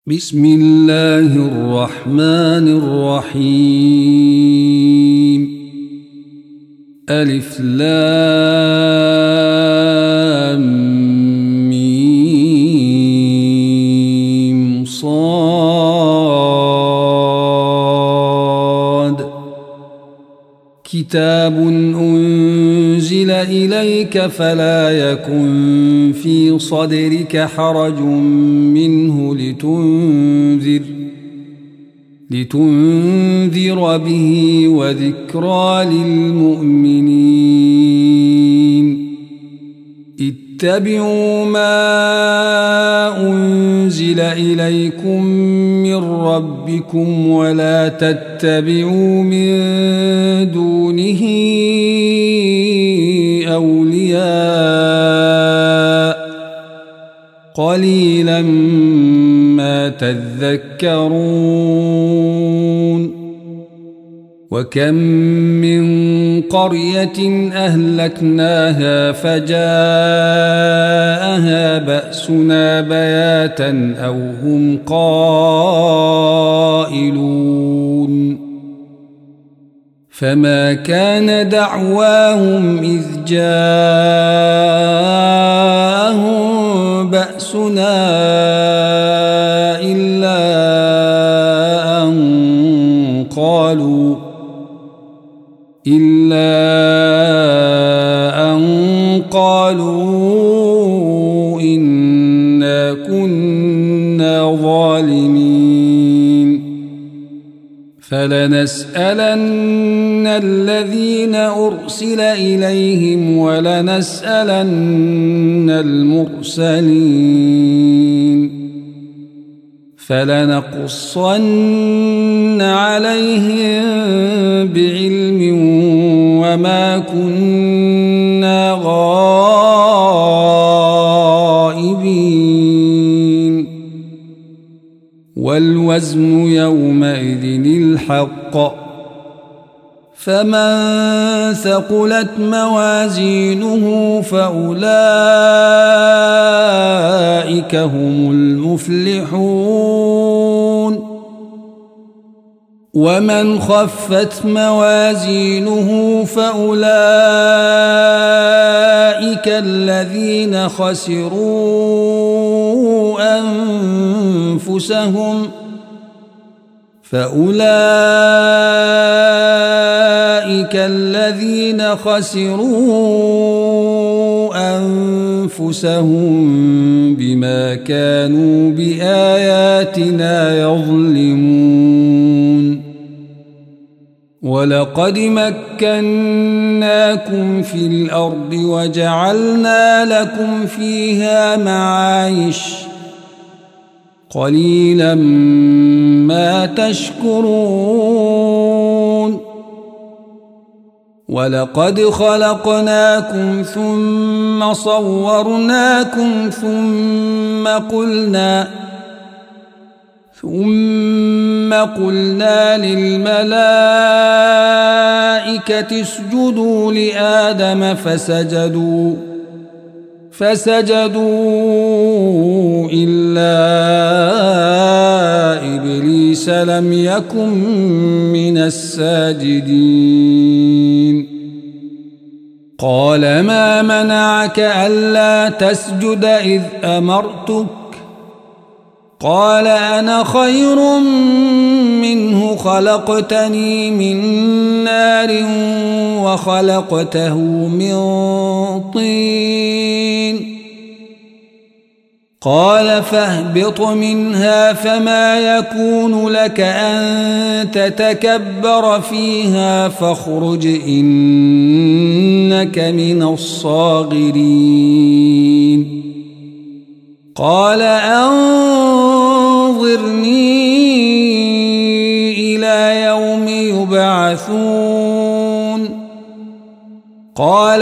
بسم الله الرحمن الرحيم. ألف لام ميم صاد. كتاب أنزل إليك فلا يكن في صدرك حرج منه لتنذر به وذكرى للمؤمنين. اتبعوا ما أنزل إليكم من ربكم ولا تتبعوا من دونه أولياء قليلا ما تذكرون. وكم من قرية أهلكناها فجاءها بأسنا بياتا أو هم قائلون. فما كان دعواهم إذ جاءهم بأسنا إلا أن قالوا إنا كنا ظالمين. فلنسألن الذين أرسل إليهم ولنسألن المرسلين. فلنقصن عليهم بعلم وما كنا غائبين. والوزن يومئذ الحق. فمن ثقلت موازينه فأولئك هم المفلحون. ومن خفت موازينه فأولئك الذين خسروا أنفسهم بما كانوا بآياتنا يظلمون. ولقد مكناكم في الأرض وجعلنا لكم فيها معايش قليلا ما تشكرون. ولقد خلقناكم ثم صورناكم ثم قلنا للملائكة اسجدوا لآدم فسجدوا إلا إبليس لم يكن من الساجدين. قال ما منعك ألا تسجد إذ أمرتك؟ قال أنا خير منه خلقتني من نار وخلقته من طين. قال فاهبط منها فما يكون لك أن تتكبر فيها فاخرج إنك من الصاغرين. قال أنظرني إلى يوم يبعثون. قال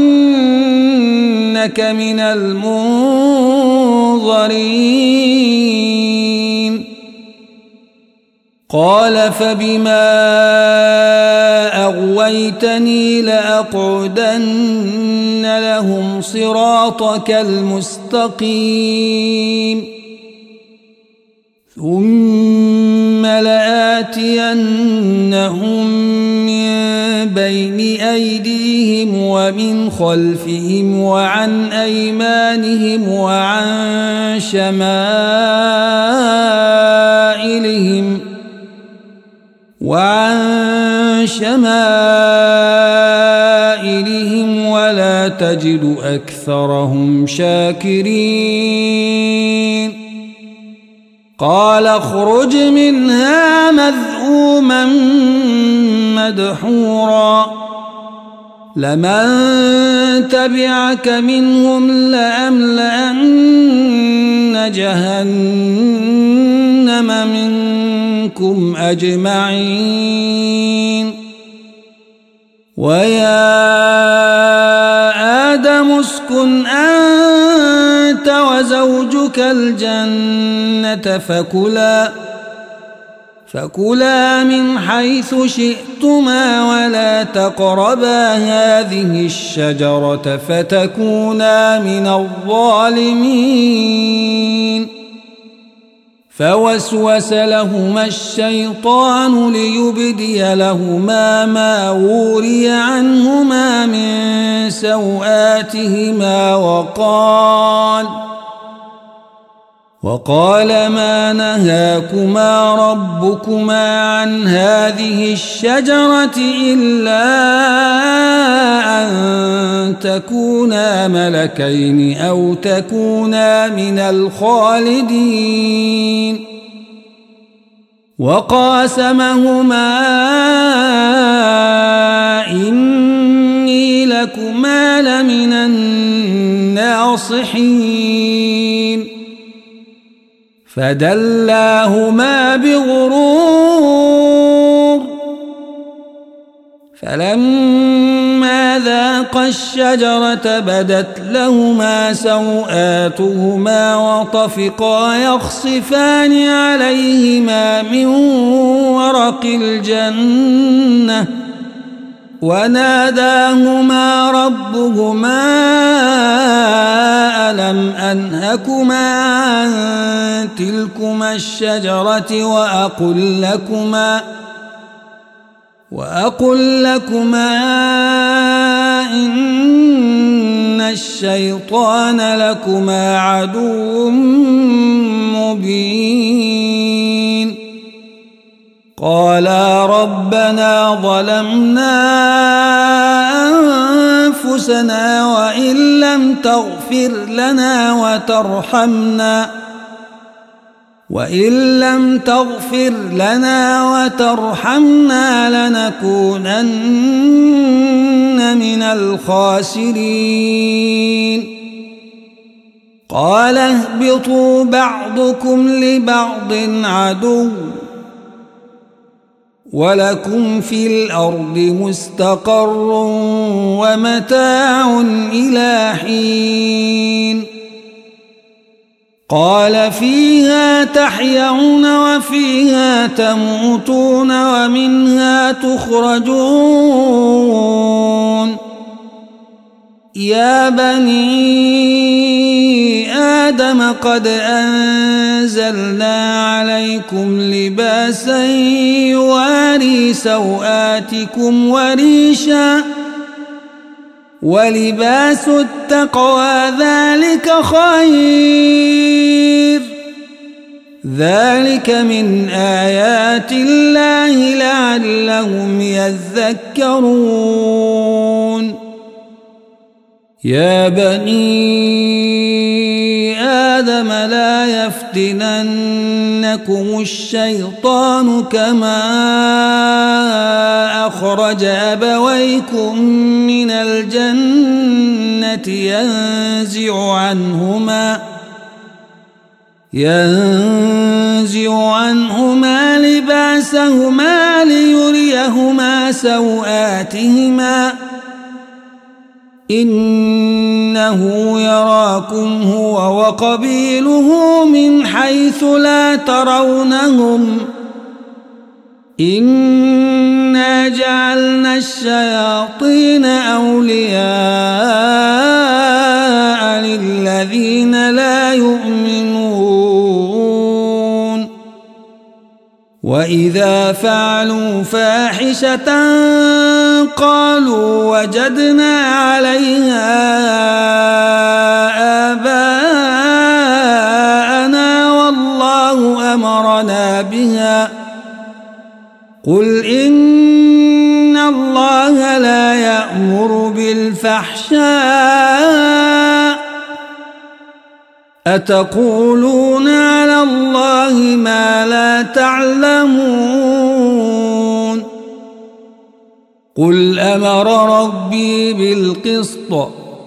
إنك من المنظرين. قال فبما أغويتني لأقعدن لهم صراطك المستقيم ثم لآتينهم من بين أيديهم ومن خلفهم وعن أيمانهم وعن شمائلهم ولا تجد أكثرهم شاكرين قال اخرج منها مذءوما مدحورا لمن تبعك منهم لأملأن جهنم منكم أجمعين ويا آدم اسكن أنت وزوجك الجنة فكلا من حيث شئتما ولا تقربا هذه الشجرة فتكونا من الظالمين فوسوس لهما الشيطان ليبدي لهما ما وري عنهما من سوآتهما وقال ما نهاكما ربكما عن هذه الشجرة إلا أن تكونا ملكين أو تكونا من الخالدين وقاسمهما إني لكما لمن الناصحين فدلاهما بغرور فلما ذاقا الشجرة بدت لهما سوآتهما وطفقا يخصفان عليهما من ورق الجنة وناداهما ربهما ألم أنهكما عن تلكما الشجرة وأقل لكما إن الشيطان لكما عدو مبين قالا ربنا ظلمنا أنفسنا وإن لم تغفر لنا وترحمنا لنكونن من الخاسرين قال اهبطوا بعضكم لبعض عدو ولكم في الأرض مستقر ومتاع إلى حين قال فيها تحيون وفيها تموتون ومنها تخرجون يا بني آدم قد أنزلنا عليكم لباسا يواري سوآتكم وريشا ولباس التقوى ذلك خير ذلك من آيات الله لعلهم يذكرون يا بني آدم لا يفتننكم الشيطان كما أخرج أبويكم من الجنة ينزع عنهما لباسهما ليريهما سوآتهما إنه يراكم هو وقبيله من حيث لا ترونهم إنا جعلنا الشياطين أولياء للذين لا يؤمنون وإذا فعلوا فاحشة قالوا وجدنا عليها آباءنا والله أمرنا بها قل إن الله لا يأمر بالفحشاء أتقولون على الله ما لا تعلمون قل أمر ربي بالقسط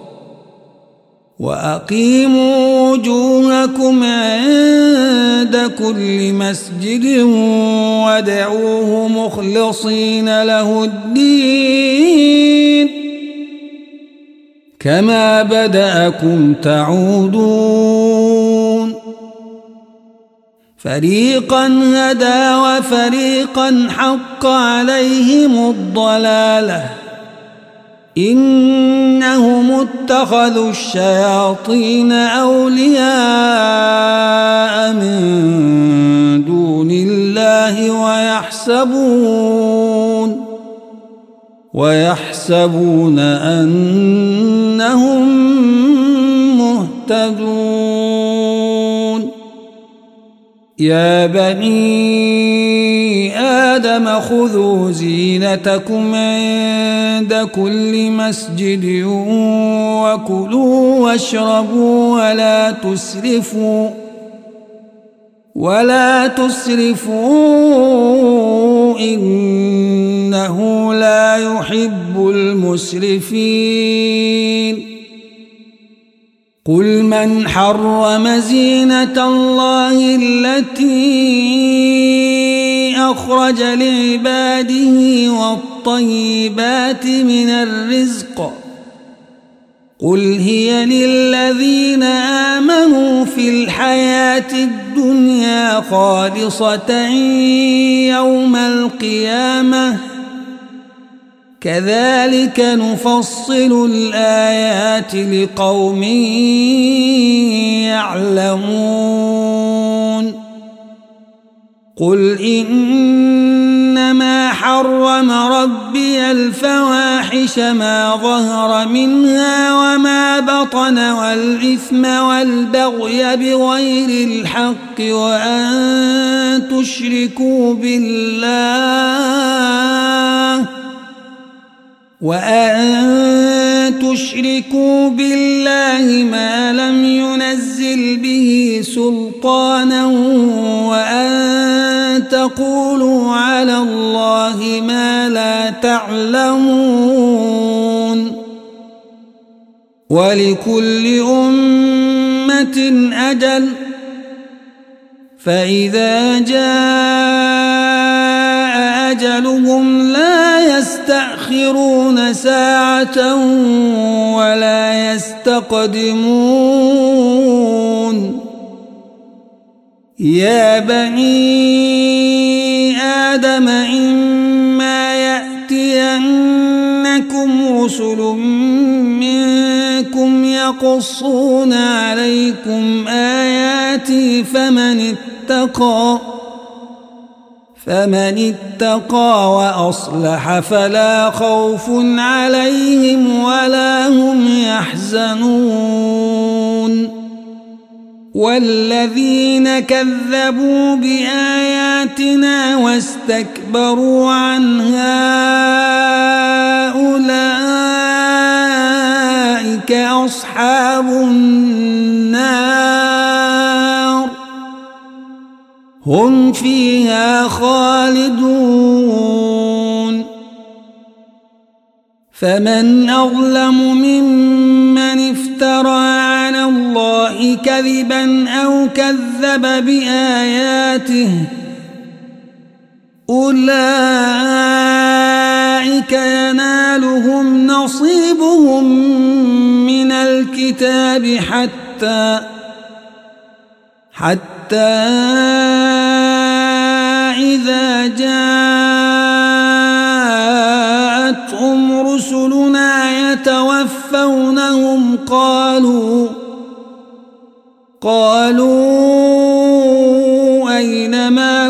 وأقيموا وجوهكم عند كل مسجد وادعوه مخلصين له الدين كما بدأكم تعودون فريقا هدى وفريقا حق عليهم الضلالة إنهم اتخذوا الشياطين أولياء من دون الله ويحسبون أنهم مهتدون يا بني آدم خذوا زينتكم عند كل مسجد وكلوا واشربوا ولا تسرفوا إنه لا يحب المسرفين قل من حرم زينة الله التي أخرج لعباده والطيبات من الرزق قل هي للذين آمنوا في الحياة الدنيا خالصة يوم القيامة كذلك نفصل الآيات لقوم يعلمون قل إنما حرم ربي الفواحش ما ظهر منها وما بطن والإثم والبغي بغير الحق وأن تشركوا بالله ما لم ينزل به سلطانا وأن تقولوا على الله ما لا تعلمون ولكل أمة أجل فإذا جاء أجلهم لا يستأخرون ساعة ولا يستقدمون يا بني آدم إما يأتينكم رسل منكم يقصون عليكم آياتي فمن اتقى وأصلح فلا خوف عليهم ولا هم يحزنون والذين كذبوا بآياتنا واستكبروا عنها أولئك أصحاب النار هم فيها خالدون فمن أظلم ممن افترى على الله كذبا أو كذب بآياته أولئك ينالهم نصيبهم من الكتاب حتى إذا جاءتهم رسلنا يتوفونهم قالوا أين ما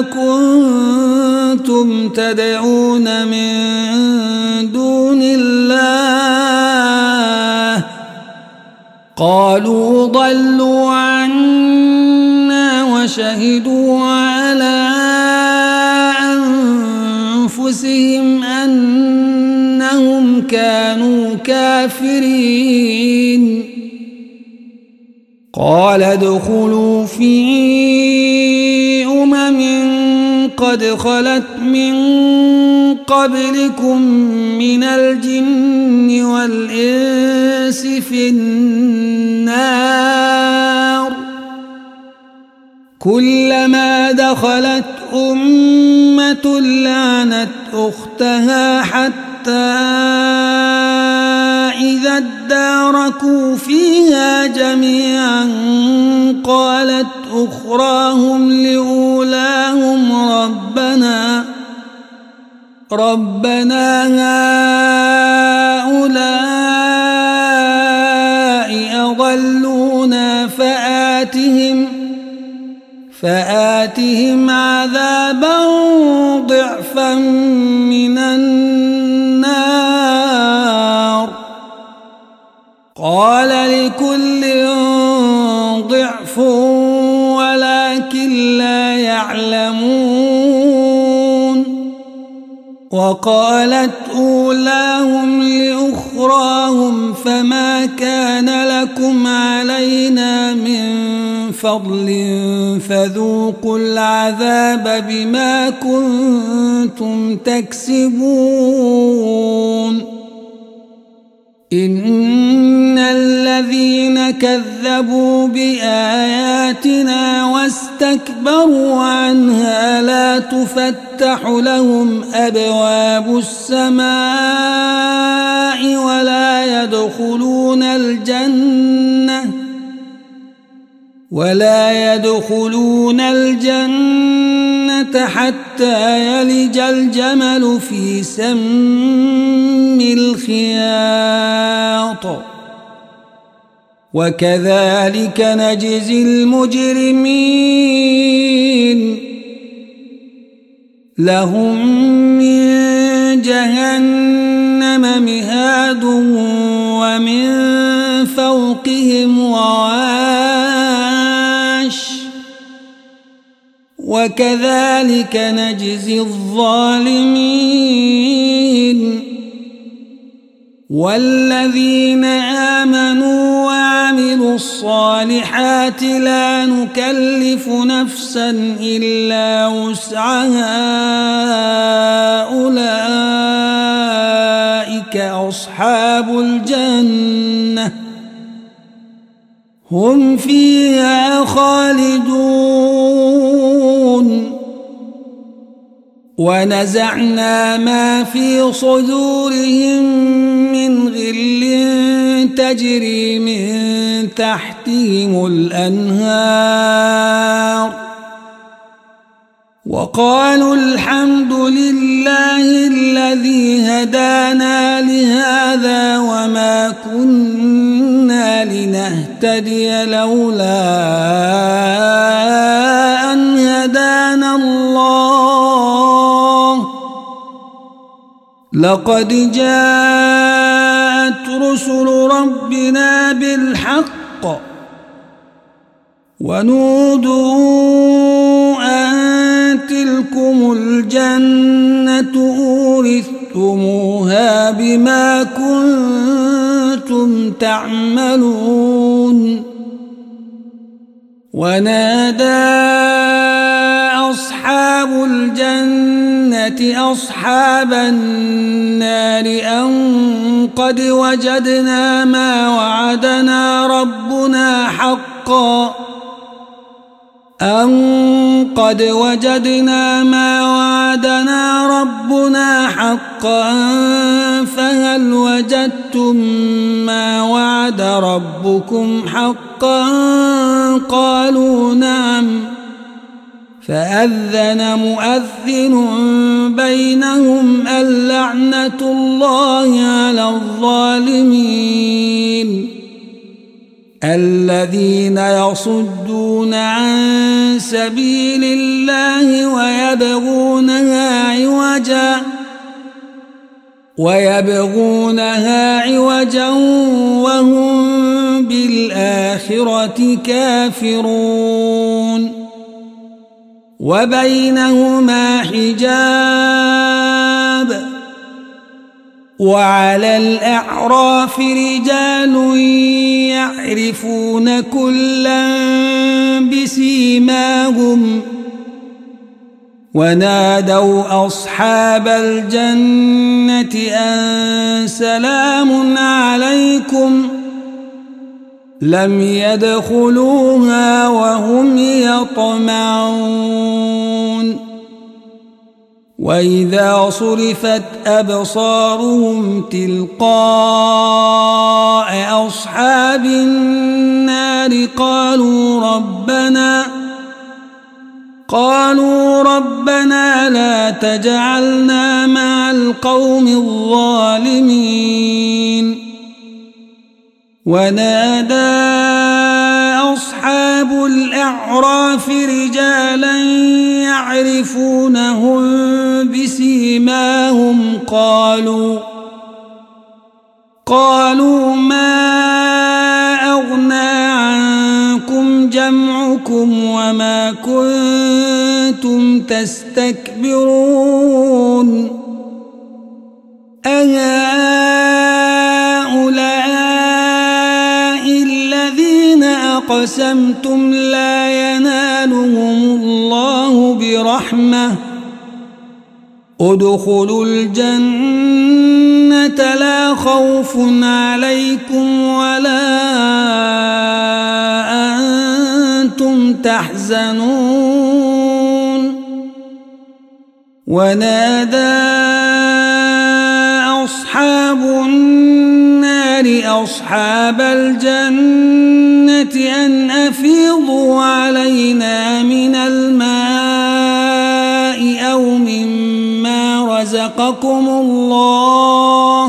كنتم تدعون من دون الله قالوا ضلوا عنا وشهدوا على أنفسهم أنهم كانوا كافرين قال ادخلوا في قد خلت من قبلكم من الجن والإنس في النار كلما دخلت أمة لعنت أختها حتى إذا اداركوا فيها جميعا قالت أخراهم لأولاهم ربنا هؤلاء أضلونا فآتهم عذابا ضعفا من النار قال لكل ضعف ولكن لا يعلمون وقالت أولاهم لأخراهم فما كان لكم علينا من فضل فذوقوا العذاب بما كنتم تكسبون إن الذين كذبوا بآياتنا واستكبروا عنها لا تفتح لهم أبواب السماء ولا يدخلون الجنة حتى يلج الجمل في سم الخياط وكذلك نجزي المجرمين لهم من جهنم مهاد ومن فوقهم غواش وكذلك نجزي الظالمين والذين آمنوا وعملوا الصالحات لا نكلف نفسا إلا وسعها أولئك أصحاب الجنة هم فيها خالدون ونزعنا ما في صدورهم من غل تجري من تحتهم الأنهار وقالوا الحمد لله الذي هدانا لهذا وما كنا لنهتدي لولا أن هدانا الله لقد جاءت رسل ربنا بالحق ونودوا أن تلكم الجنة أورثتموها بما كنتم تعملون ونادى أصحاب الجنة أصحاب النار أن قد وجدنا ما وعدنا ربنا حقا فهل وجدتم ما وعد ربكم حقا قالوا نعم فأذن مؤذن بينهم اللعنة الله على الظالمين الذين يصدون عن سبيل الله ويبغونها عوجا وهم بالآخرة كافرون وبينهما حجاب وعلى الأعراف رجال يعرفون كلا بسيماهم ونادوا أصحاب الجنة أن سلام عليكم لم يدخلوها وهم يطمعون وإذا صرفت أبصارهم تلقاء أصحاب النار قالوا ربنا لا تجعلنا مع القوم الظالمين ونادى أصحاب الأعراف رجالا يعرفونهم بسيماهم قالوا ما أغنى عنكم جمعكم وما كنتم تستكبرون أهؤلاء الذين أقسمتم لا ينالهم الله برحمة ادخلوا الجنة لا خوف عليكم ولا أنتم تحزنون ونادى أصحاب النار أصحاب الجنة أن أفيضوا علينا من الماء أو مما رزقكم الله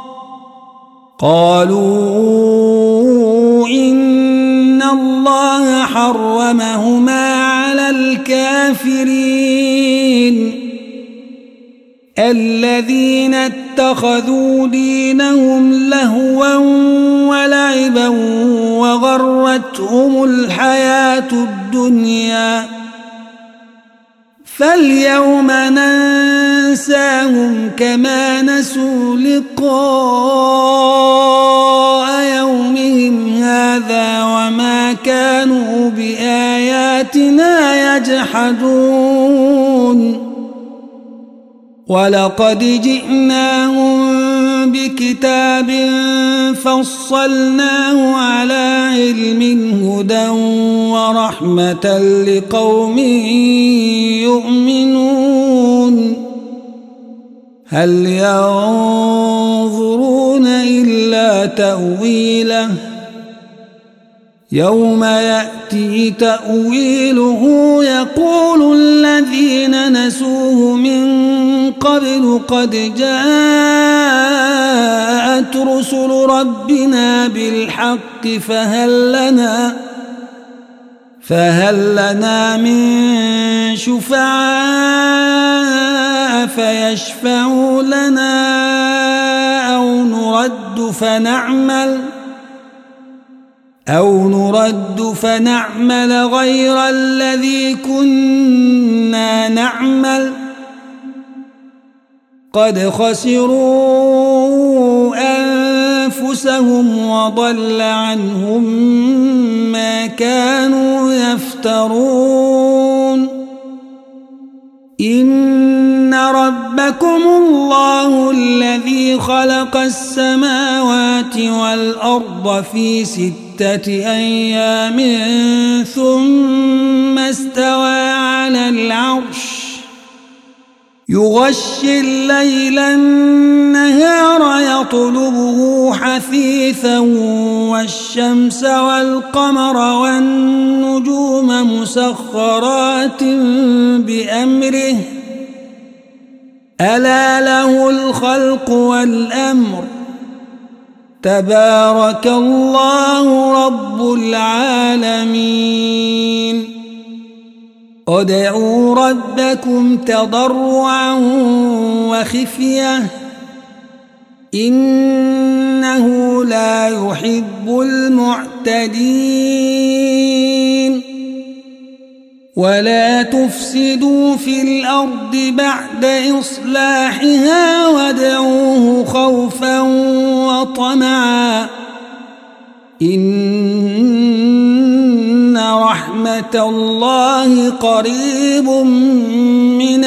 قالوا إن الله حرمهما على الكافرين الذين اتخذوا دينهم لهوا ولعبا وغرتهم الحياة الدنيا فاليوم ننساهم كما نسوا لقاء يومهم هذا وما كانوا بآياتنا يجحدون ولقد جئناهم بكتاب فصلناه على علم هدى ورحمة لقوم يؤمنون هل ينظرون إلا تأويله يوم يأتي تأويله يقول الذين نسوه من قبل قد جاءت رسل ربنا بالحق فهل لنا من شفعاء فيشفعوا لنا أو نرد فنعمل غير الذي كنا نعمل قد خسروا أنفسهم وضل عنهم ما كانوا يفترون إن ربكم الله الذي خلق السماوات والأرض في 6 أيام ثم استوى على العرش يغشي الليل النهار يطلبه حثيثا والشمس والقمر والنجوم مسخرات بأمره ألا له الخلق والأمر تبارك الله رب العالمين ادعوا ربكم تضرعا وخفية إنه لا يحب المعتدين ولا تفسدوا في الأرض بعد إصلاحها وادعوه خوفا وطمعا إن رحمة الله قريب من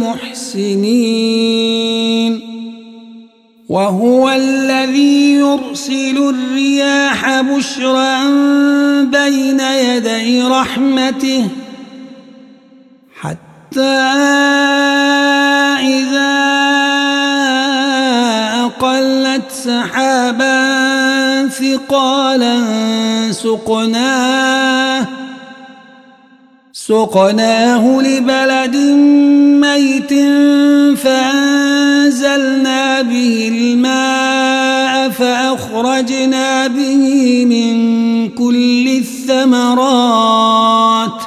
المحسنين وهو الذي يرسل الرياح بشرا بين يدي رحمته حتى إذا أقلت سحابا ثقالا سقناه لبلد ميت فأنزلنا به الماء فأخرجنا به من كل الثمرات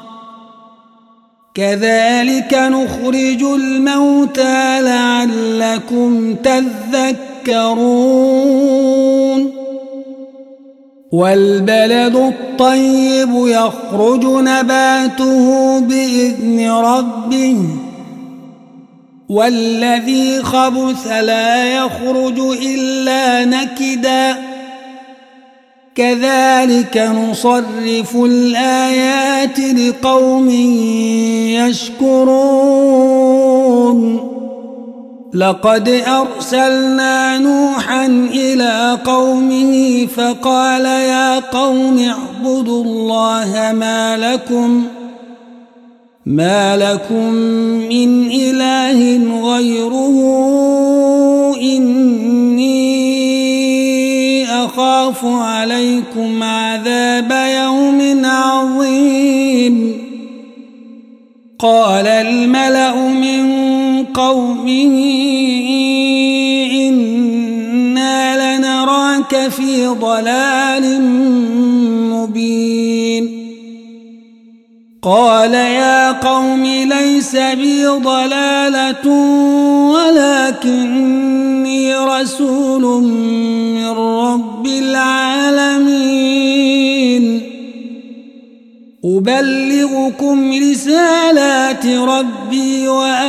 كذلك نخرج الموتى لعلكم تذكرون والبلد الطيب يخرج نباته بإذن ربه والذي خبث لا يخرج إلا نكدا كذلك نصرف الآيات لقوم يشكرون لقد أرسلنا نوحا إلى قومه فقال يا قوم اعبدوا الله ما لكم من إله غيره إني أخاف عليكم عذاب يوم عظيم قال الملأ من قومه إنا لنراك في ضلال مبين قال يا قوم ليس بي ضلالة ولكني رسول من رب العالمين أبلغكم رسالات ربي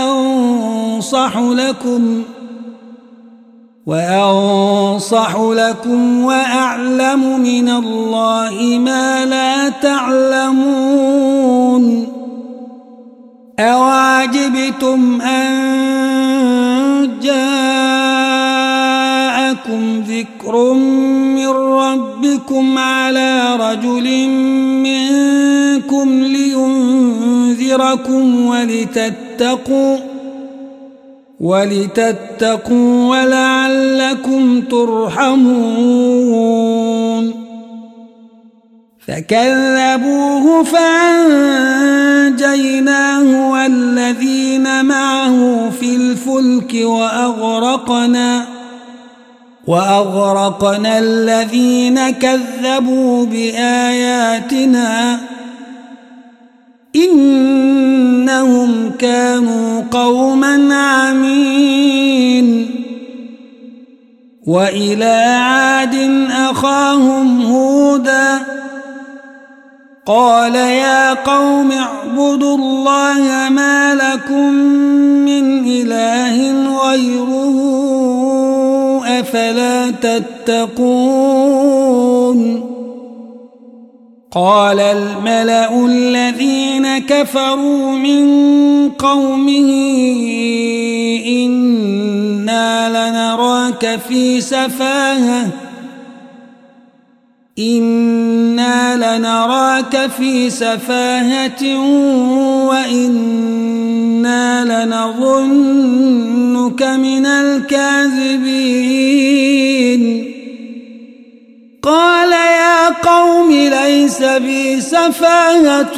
وأنصح لكم وأعلم من الله ما لا تعلمون أوعجبتم أن جاءكم ذكر من ربكم على رجل منكم لينذركم ولتتقوا ولعلكم ترحمون فكذبوه فأنجيناه والذين معه في الفلك وأغرقنا الذين كذبوا بآياتنا إنهم كانوا قوما عمين وإلى عاد أخاهم هودا قال يا قوم اعبدوا الله ما لكم من إله غيره أفلا تتقون قال الملأ الذين كفروا من قومه إنا لنراك في سفاهة وإنا لنظنك من الكاذبين قال يا قوم ليس بي سفاهة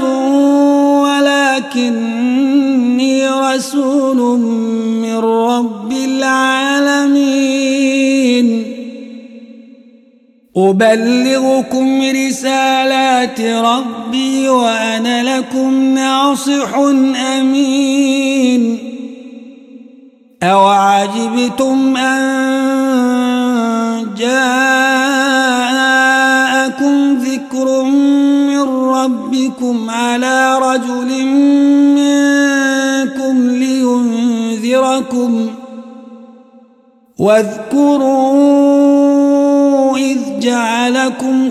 ولكني رسول من رب العالمين أبلغكم رسالات ربي وأنا لكم ناصح أمين أوعجبتم أن جاءكم ذكر من ربكم على رجل منكم لينذركم واذكروا إذ جعلكم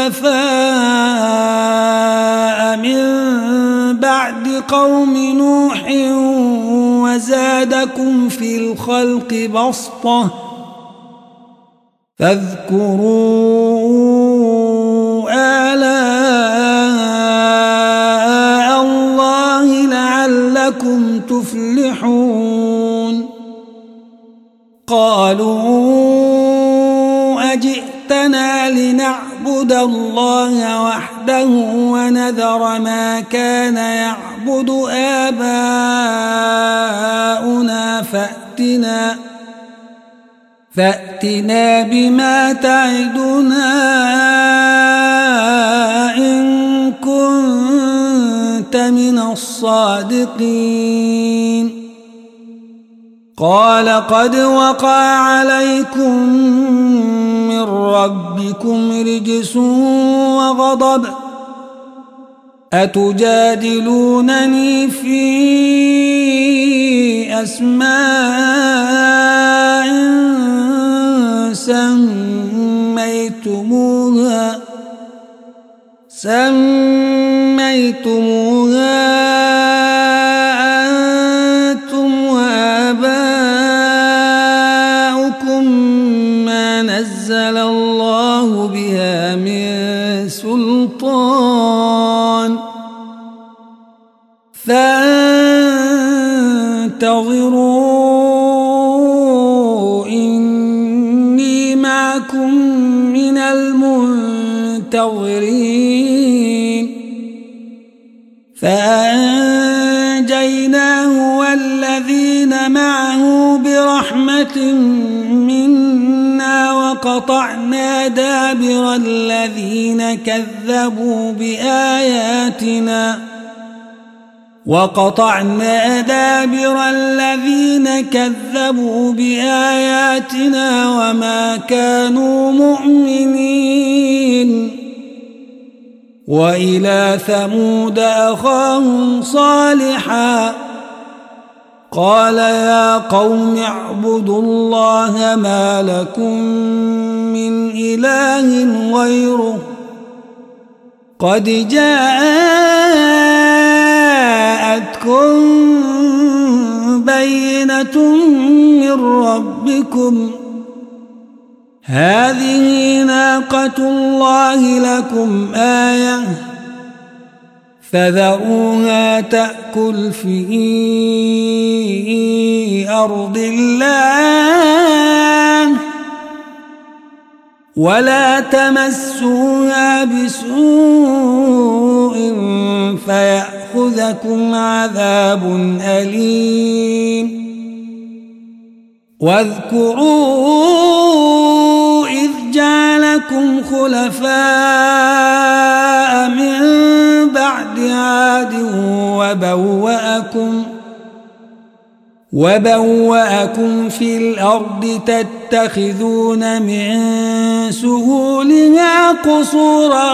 خلفاء من بعد قوم نوح وزادكم في الخلق بسطة فاذكروا آلاء الله لعلكم تفلحون قالوا أجئتنا لنعبد الله وحده ونذر ما كان يعبد آباؤنا فأتنا بما تعدنا إن كنت من الصادقين قال قد وقع عليكم من ربكم رجس وغضب أتجادلونني في أسماء سميتموها أنتم وآباؤكم ما نزل الله بها من سلطان فانتظروا إني معكم من المنتظرين فأنجيناه والذين معه برحمة منا وقطعنا دابر الذين كذبوا بآياتنا وما كانوا مؤمنين وإلى ثمود أخاهم صالحا قال يا قوم اعبدوا الله ما لكم من إله غيره قد جاءتكم بينة من ربكم هذه ناقة الله لكم آية فذروها تأكل في أرض الله ولا تمسوها بسوء فيأخذكم عذاب أليم واذكروا إذ جعلكم خلفاء من بعد عاد وبوأكم في الأرض تتخذون من سهولها قصورا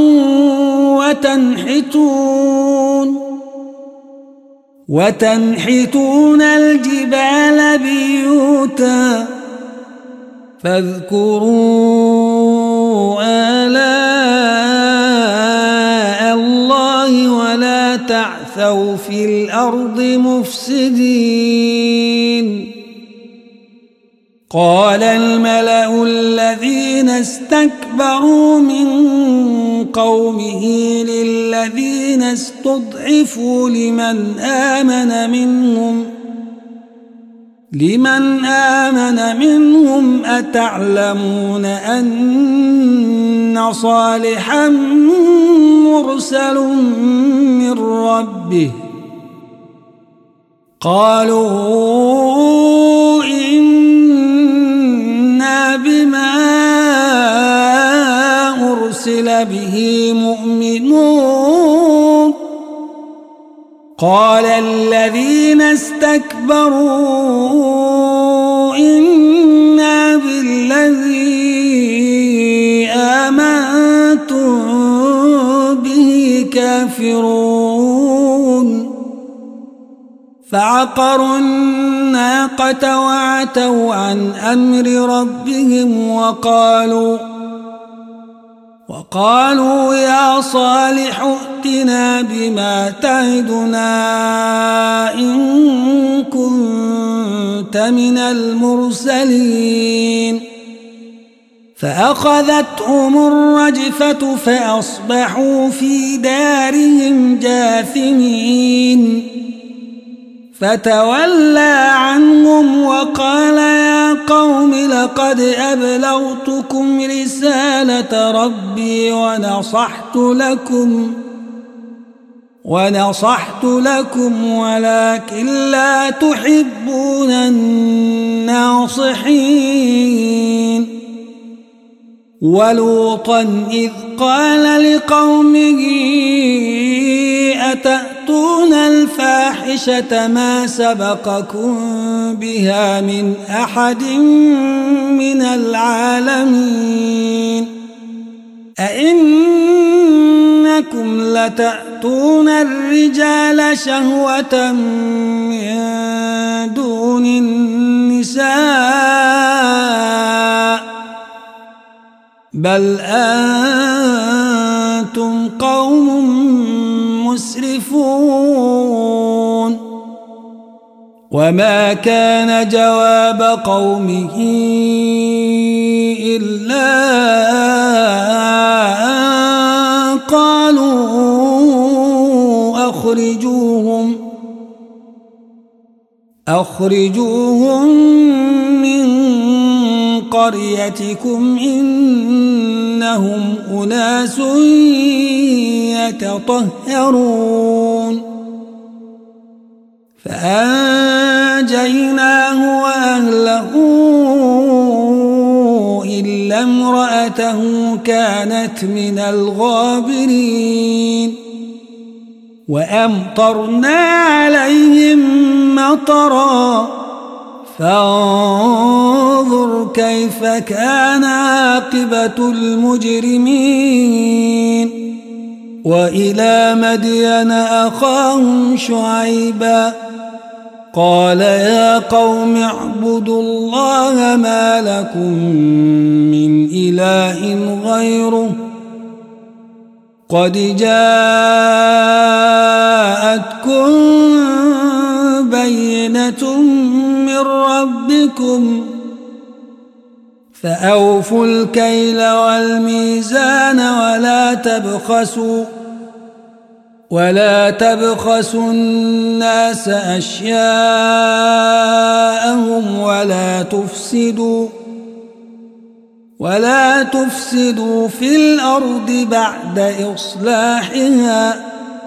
وتنحتون الجبال بيوتا فاذكروا آلاء الله ولا تعثوا في الأرض مفسدين قال الملأ الذين استكبروا من قومه للذين استضعفوا لمن آمن منهم أتعلمون أن صالحا مرسل من ربه قالوا إنا بما به مؤمنون قال الذين استكبروا إنا بالذي آمنتم به كافرون فعقروا الناقة وعتوا عن أمر ربهم وقالوا يا صالح ائتنا بما تعدنا إن كنت من المرسلين فأخذتهم الرجفة فأصبحوا في دارهم جاثمين فتولى عنهم وقال يا قوم لقد أبلغتكم رسالة ربي ونصحت لكم ولكن لا تحبون الناصحين ولوطا إذ قال لقومه أتأتون الفاحشة ما سبقكم بها من أحد من العالمين أئنكم لتأتون الرجال شهوة من دون النساء بل أنتم قوم مسرفون وما كان جواب قومه إلا أن قالوا أخرجوهم من قريتكم إنهم أناس يتطهرون فأنجيناه وأهله إلا امرأته كانت من الغابرين وأمطرنا عليهم مطرا فانظر كيف كان عاقبة المجرمين وإلى مدين أخاهم شعيبا قال يا قوم اعبدوا الله ما لكم من إله غيره قد جاءتكم بينة من ربكم فأوفوا الكيل والميزان ولا تبخسوا الناس أشياءهم ولا تفسدوا في الأرض بعد إصلاحها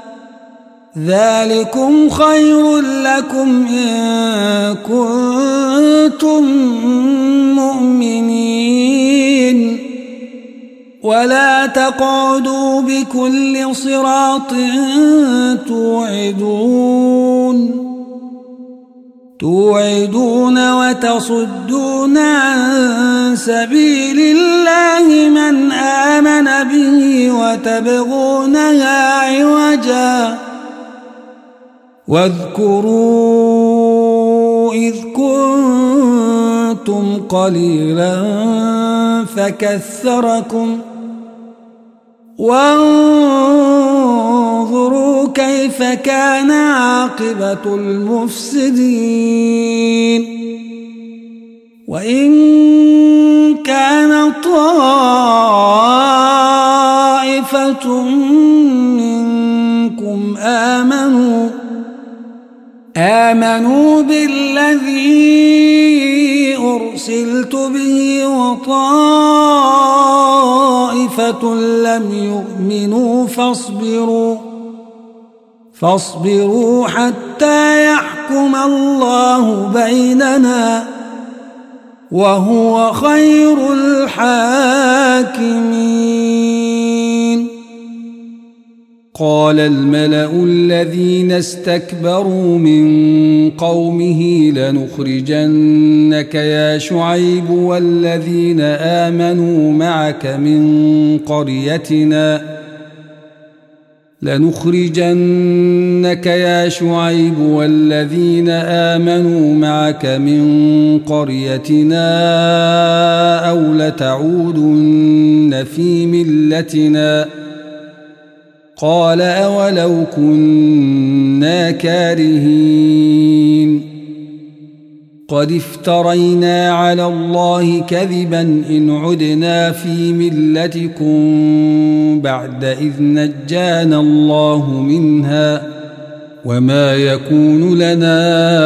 ذلكم خير لكم إن كنتم مؤمنين ولا تقعدوا بكل صراط توعدون وتصدون عن سبيل الله من آمن به وتبغونها عوجا واذكروا إذ كنتم قليلا فكثركم وانظروا كيف كان عاقبة المفسدين وإن كان طائفة منكم آمنوا بالذي أرسلت به وطائفة لم يؤمنوا فاصبروا حتى يحكم الله بيننا وهو خير الحاكمين قال الملأ الذين استكبروا من قومه لنخرجنك يا شعيب والذين آمنوا معك من قريتنا أو لتعودن في ملتنا قال أولو كنا كارهين قد افترينا على الله كذبا إن عدنا في ملتكم بعد إذ نجانا الله منها وما يكون لنا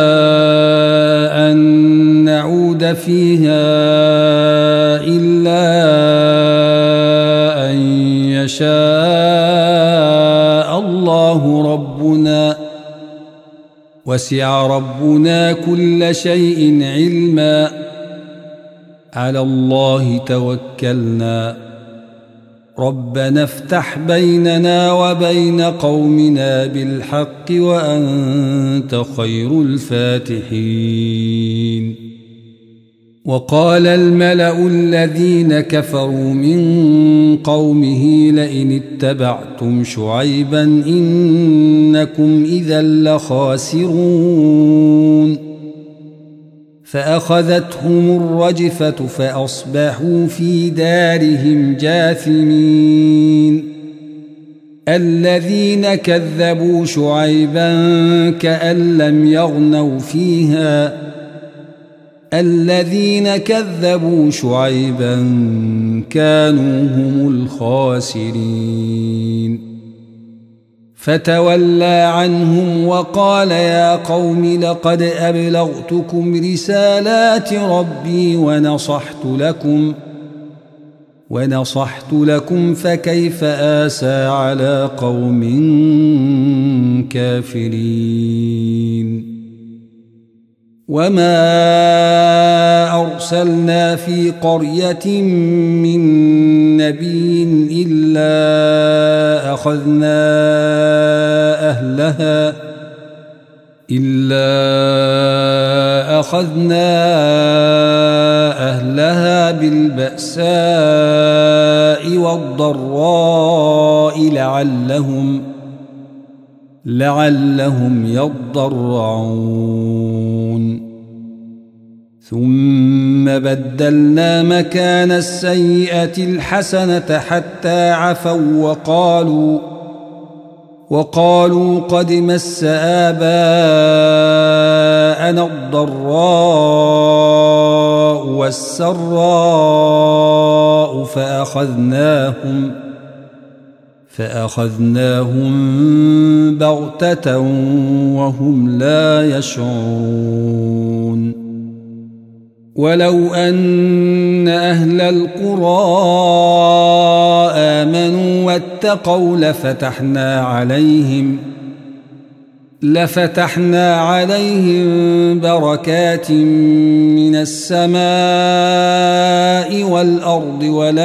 أن نعود فيها إلا أن يشاء الله ربنا وسع ربنا كل شيء علما على الله توكلنا ربنا افتح بيننا وبين قومنا بالحق وأنت خير الفاتحين وقال الملأ الذين كفروا من قومه لئن اتبعتم شعيبا إنكم إذا لخاسرون فأخذتهم الرجفة فأصبحوا في دارهم جاثمين الذين كذبوا شعيبا كأن لم يغنوا فيها الذين كذبوا شعيبا كانوا هم الخاسرين فتولى عنهم وقال يا قوم لقد أبلغتكم رسالات ربي ونصحت لكم فكيف آسى على قوم كافرين وما أرسلنا في قرية من نبي إلا أخذنا أهلها بالبأساء والضراء لعلهم يضرعون ثم بدلنا مكان السيئة الحسنة حتى عفوا وقالوا قد مس آباءنا الضراء والسراء فأخذناهم بغتة وهم لا يشعرون ولو أن أهل القرى آمنوا واتقوا لفتحنا عليهم بركات من السماء والأرض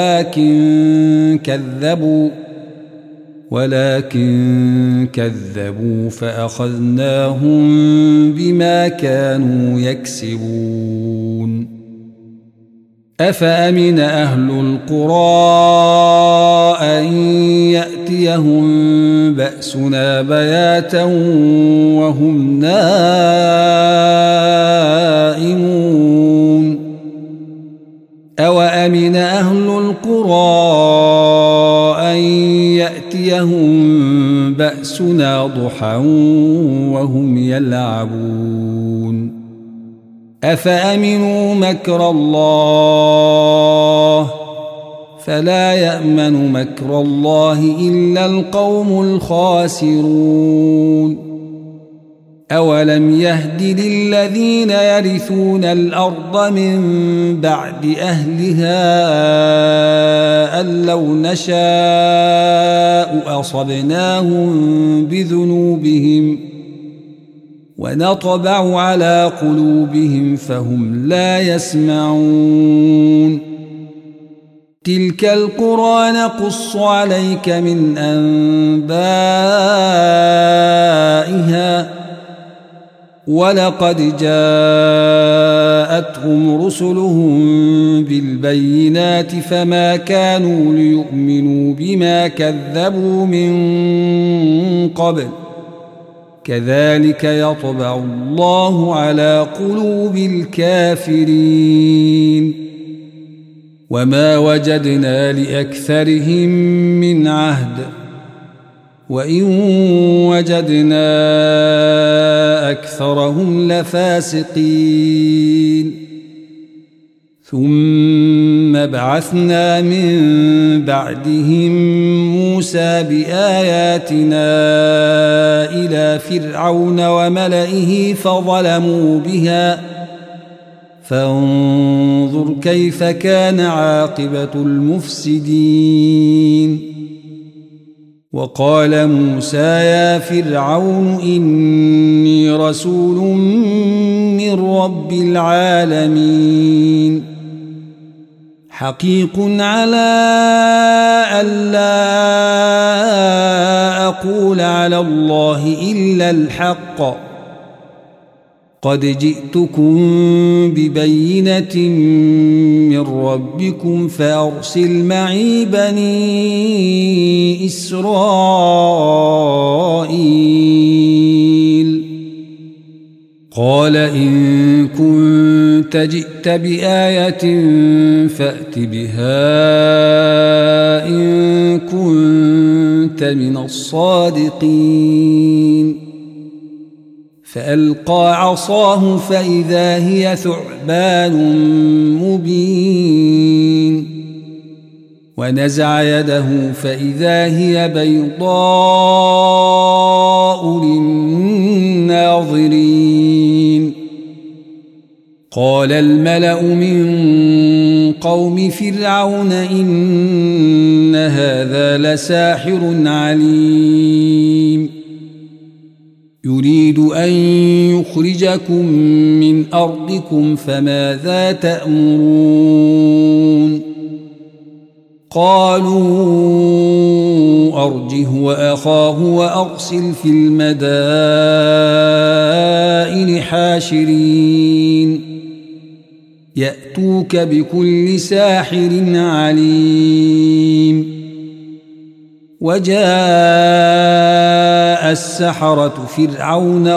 ولكن كذبوا فأخذناهم بما كانوا يكسبون أفأمن أهل القرى أن يأتيهم بأسنا بياتا وهم نائمون أوأمن أهل القرى أن يأتيهم بأسنا ضحى وهم يلعبون أفأمنوا مكر الله فلا يأمن مكر الله إلا القوم الخاسرون أولم يهد للذين يرثون الأرض من بعد أهلها أن لو نشاء أصبناهم بذنوبهم ونطبع على قلوبهم فهم لا يسمعون تلك القرى نقص عليك من أنبائها ولقد جاءتهم رسلهم بالبينات فما كانوا ليؤمنوا بما كذبوا من قبل كذلك يطبع الله على قلوب الكافرين وما وجدنا لأكثرهم من عهد وإن وجدنا أكثرهم لفاسقين ثم بعثنا من بعدهم موسى بآياتنا إلى فرعون وملئه فظلموا بها فانظر كيف كان عاقبة المفسدين وقال موسى يا فرعون إني رسول من رب العالمين حقيق على ألا أقول على الله إلا الحق قد جئتكم ببينة من ربكم فأرسل معي بني إسرائيل قال إن كنت جئت بآية فأت بها إن كنت من الصادقين فألقى عصاه فإذا هي ثعبان مبين ونزع يده فإذا هي بيضاء للناظرين قال الملأ من قوم فرعون إن هذا لساحر عليم يريد أن يخرجكم من أرضكم فماذا تأمرون قالوا أرجه وأخاه وأرسل في المدائن حاشرين يأتوك بكل ساحر عليم وجاء السحرة فرعون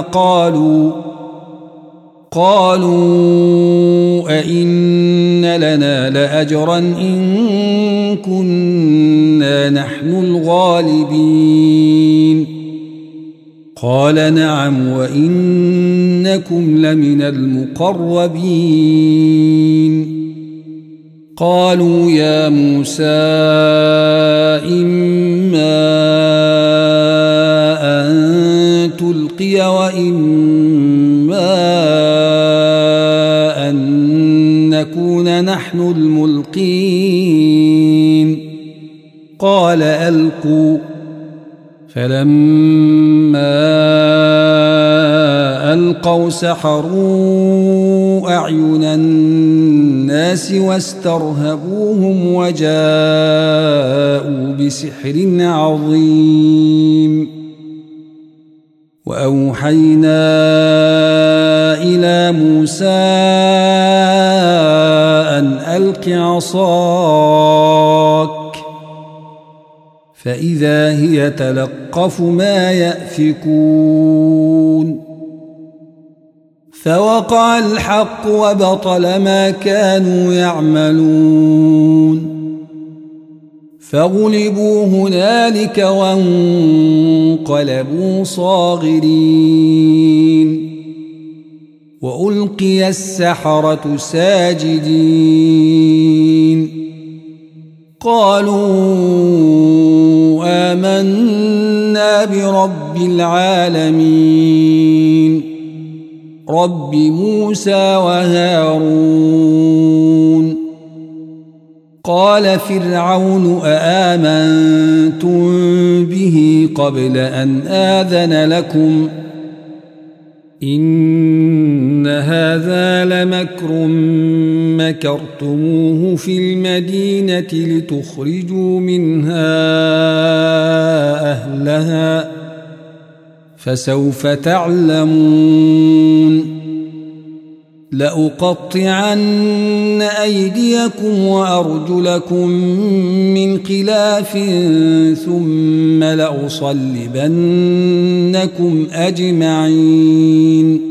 قالوا أئن لنا لأجرا إن كنا نحن الغالبين قال نعم وإنكم لمن المقربين قالوا يا موسى إما أن تلقي وإما أن نكون نحن الملقين قال ألقوا فلما ألقوا سحروا أعين الناس واسترهبوهم وجاءوا بسحر عظيم وأوحينا إلى موسى أن ألق عصاك فإذا هي تلقف ما يأفكون فوقع الحق وبطل ما كانوا يعملون فغلبوا هنالك وانقلبوا صاغرين وألقي السحرة ساجدين قالوا آمنا برب العالمين رب موسى وهارون قال فرعون أآمنتم به قبل أن آذن لكم إن هذا لمكر مكرتموه في المدينة لتخرجوا منها أهلها فسوف تعلمون لأقطعن أيديكم وأرجلكم من خلاف ثم لأصلبنكم أجمعين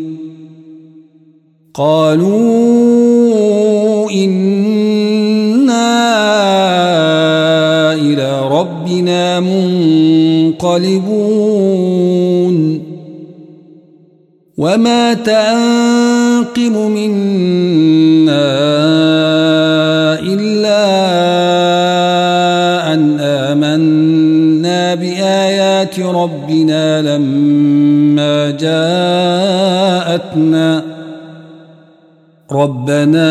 قالوا إنا إلى ربنا منقلبون وما تنقم منا إلا أن آمنا بآيات ربنا لما جاءتنا ربنا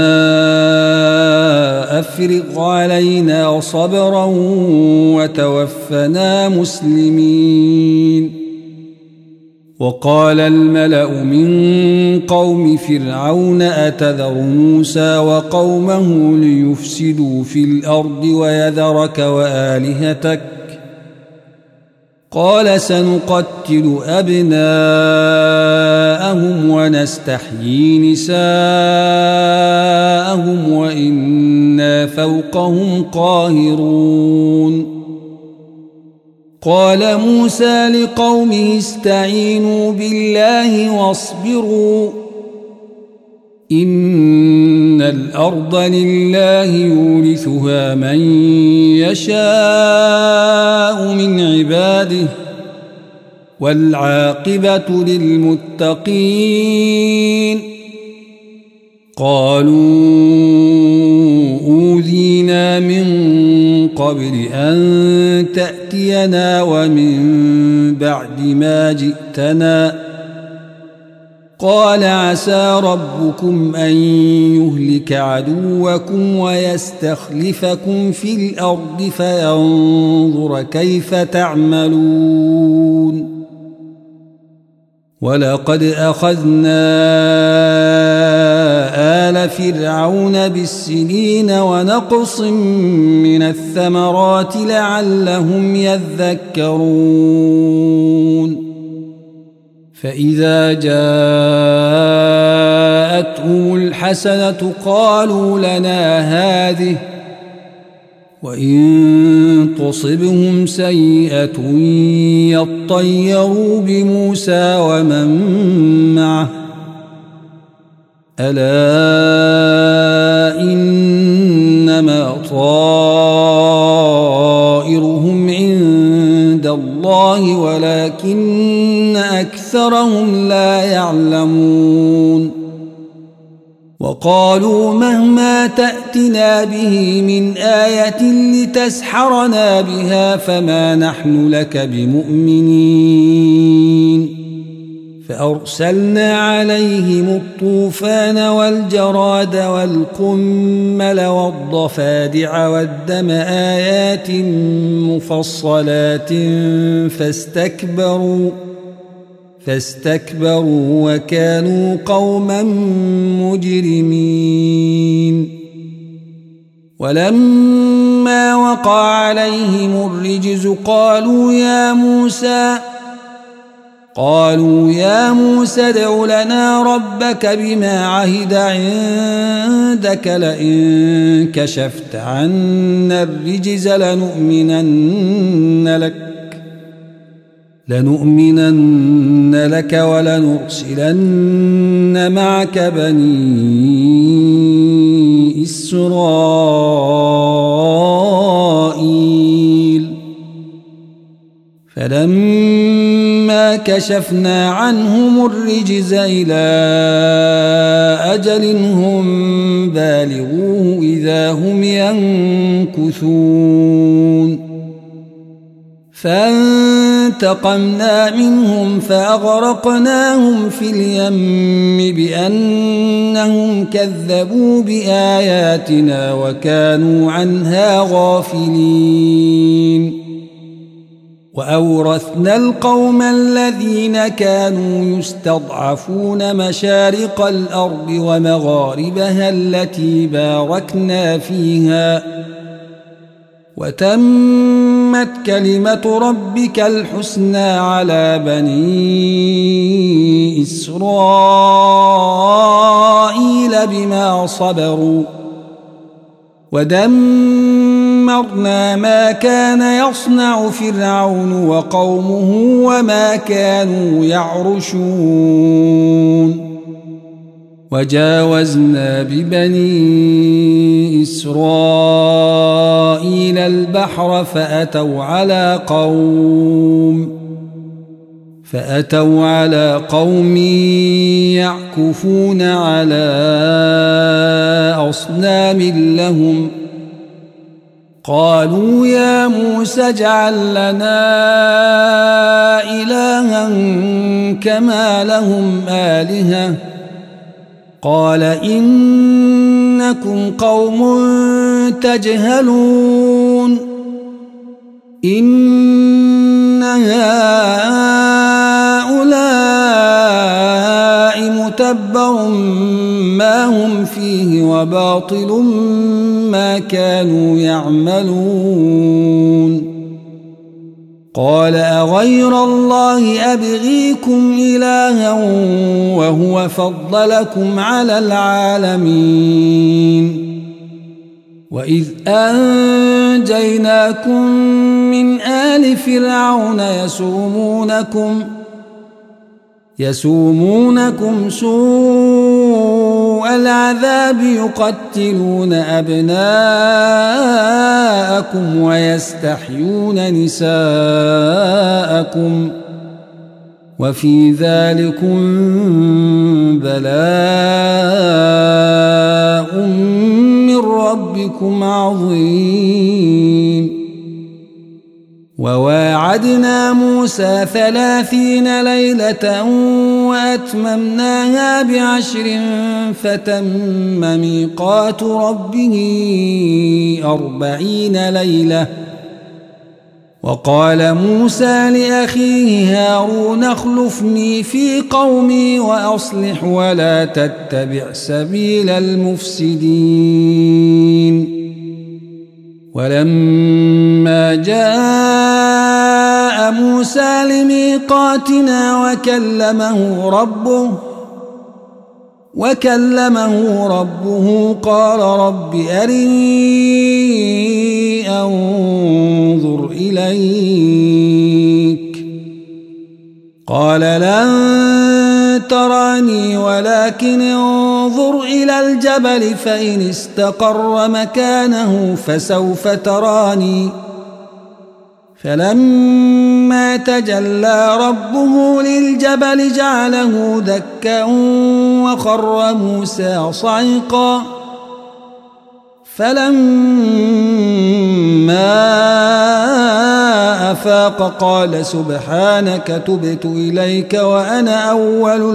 أفرغ علينا صبرا وتوفنا مسلمين وقال الملأ من قوم فرعون أتذر موسى وقومه ليفسدوا في الأرض ويذرك وآلهتك قال سنقتل أبناءهم ونستحيي نساءهم وإنا فوقهم قاهرون قال موسى لقومه استعينوا بالله واصبروا إن الأرض لله يورثها من يشاء من عباده والعاقبة للمتقين قالوا أوذينا من قبل أن تأتينا ومن بعد ما جئتنا قال عسى ربكم أن يهلك عدوكم ويستخلفكم في الأرض فينظر كيف تعملون ولقد أخذنا آل فرعون بالسنين ونقص من الثمرات لعلهم يذكرون فإذا جاءتهم الحسنة قالوا لنا هذه وإن تصبهم سيئة يطيروا بموسى ومن معه ألا إنما طائرهم عند الله ولكن أكثرهم لا يعلمون وقالوا مهما تأتنا به من آية لتسحرنا بها فما نحن لك بمؤمنين فأرسلنا عليهم الطوفان والجراد والقمل والضفادع والدم آيات مفصلات فاستكبروا وكانوا قوما مجرمين ولما وقع عليهم الرجز قالوا يا موسى ادع لنا ربك بما عهد عندك لئن كشفت عنا الرجز لنؤمنن لك ولنرسلن معك بني إسرائيل فلما كشفنا عنهم الرجز إلى أجل هم بالغوه إذا هم ينكثون فانتقمنا منهم فأغرقناهم في اليم بأنهم كذبوا بآياتنا وكانوا عنها غافلين وأورثنا القوم الذين كانوا يستضعفون مشارق الأرض ومغاربها التي باركنا فيها وتمت كلمة ربك الحسنى على بني إسرائيل بما صبروا ودمرنا ما كان يصنع فرعون وقومه وما كانوا يعرشون وجاوزنا ببني إسرائيل البحر فأتوا على قوم يعكفون على أصنام لهم قالوا يا موسى اجعل لنا إلها كما لهم آلهة قال إنكم قوم تجهلون إن هؤلاء متبر ما هم فيه وباطل ما كانوا يعملون قال أغير الله أبغيكم إلها وهو فضلكم على العالمين وإذ أنجيناكم من آل فرعون يسومونكم سوء العذاب يقتلون أبناءكم ويستحيون نساءكم وفي ذلكم بلاء من ربكم عظيم وواعدنا موسى 30 ليلة وأتممناها ب10 فتم ميقات ربه 40 ليلة وقال موسى لأخيه هارون اخلفني في قومي وأصلح ولا تتبع سبيل المفسدين ولما جاء موسى لميقاتنا وكلمه ربه قال رب أرني أنظر إليك قال لن تراني ولكن انظر إلى الجبل فإن استقر مكانه فسوف تراني فلما تجلى ربه للجبل جعله دكا وخر موسى صعقا فلما أفاق قال سبحانك تبت إليك وأنا أول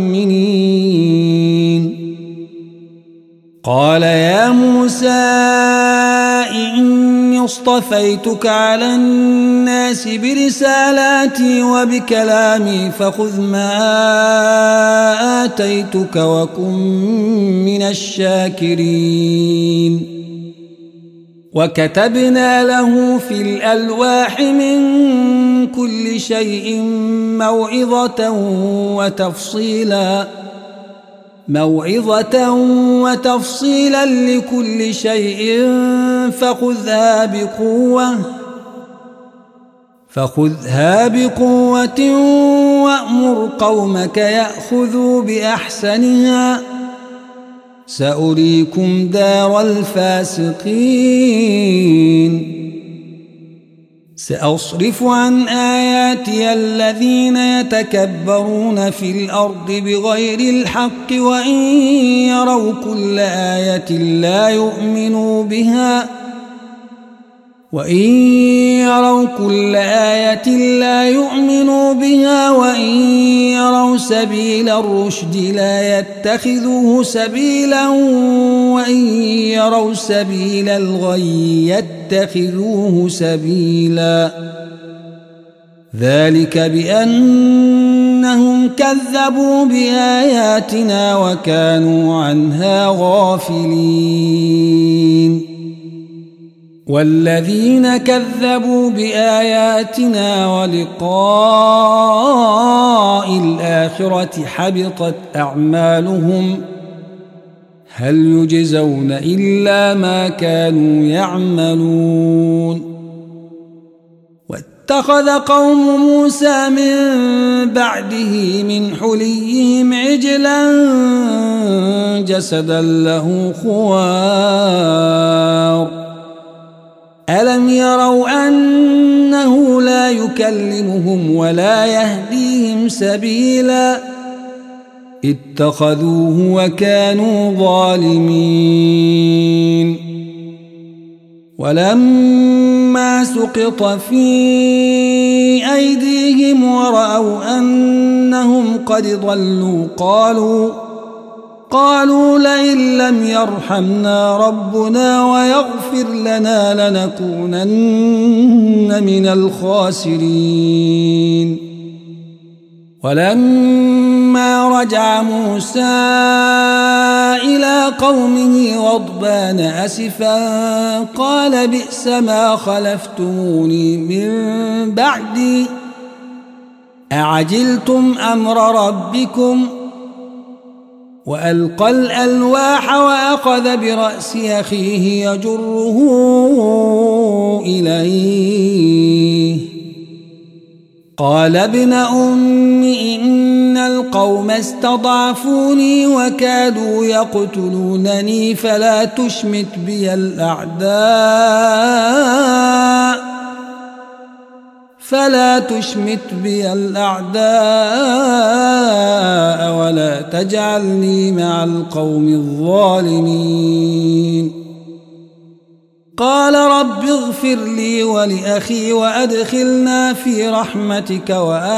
المؤمنين قال يا موسى إني اصطفيتك على الناس برسالاتي وبكلامي فخذ ما آتيتك وكن من الشاكرين وكتبنا له في الألواح من كل شيء موعظة وتفصيلا لكل شيء فخذها بقوة وأمر قومك يأخذوا بأحسنها سأريكم دار الفاسقين سأصرف عن آياتي الذين يتكبرون في الأرض بغير الحق وإن يروا كل آية لا يؤمنوا بها وإن يروا سبيل الرشد لا يتخذوه سبيلا وإن يروا سبيل الغي يتخذوه سبيلا ذلك بأنهم كذبوا بآياتنا وكانوا عنها غافلين والذين كذبوا بآياتنا ولقاء الآخرة حبطت أعمالهم هل يجزون إلا ما كانوا يعملون واتخذ قوم موسى من بعده من حليهم عجلا جسدا له خوار ألم يروا أنه لا يكلمهم ولا يهديهم سبيلا اتخذوه وكانوا ظالمين ولما سقط في أيديهم ورأوا أنهم قد ضلوا قالوا لئن لم يرحمنا ربنا ويغفر لنا لنكونن من الخاسرين ولما رجع موسى إلى قومه غضبان أسفا قال بئس ما خلفتموني من بعدي أعجلتم أمر ربكم وألقى الألواح وأخذ برأس أخيه يجره إليه قال ابن أم إن القوم استضعفوني وكادوا يقتلونني فلا تشمت بي الأعداء ولا تجعلني مع القوم الظالمين قال رب اغفر لي ولأخي وأدخلنا في رحمتك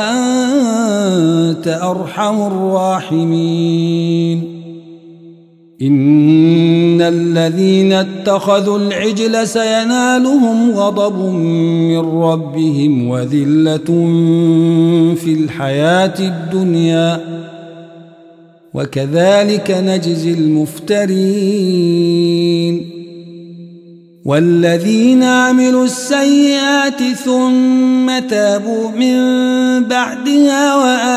وأنت أرحم الراحمين إن الذين اتخذوا العجل سينالهم غضب من ربهم وذلة في الحياة الدنيا وكذلك نجزي المفترين والذين عملوا السيئات ثم تابوا من بعدها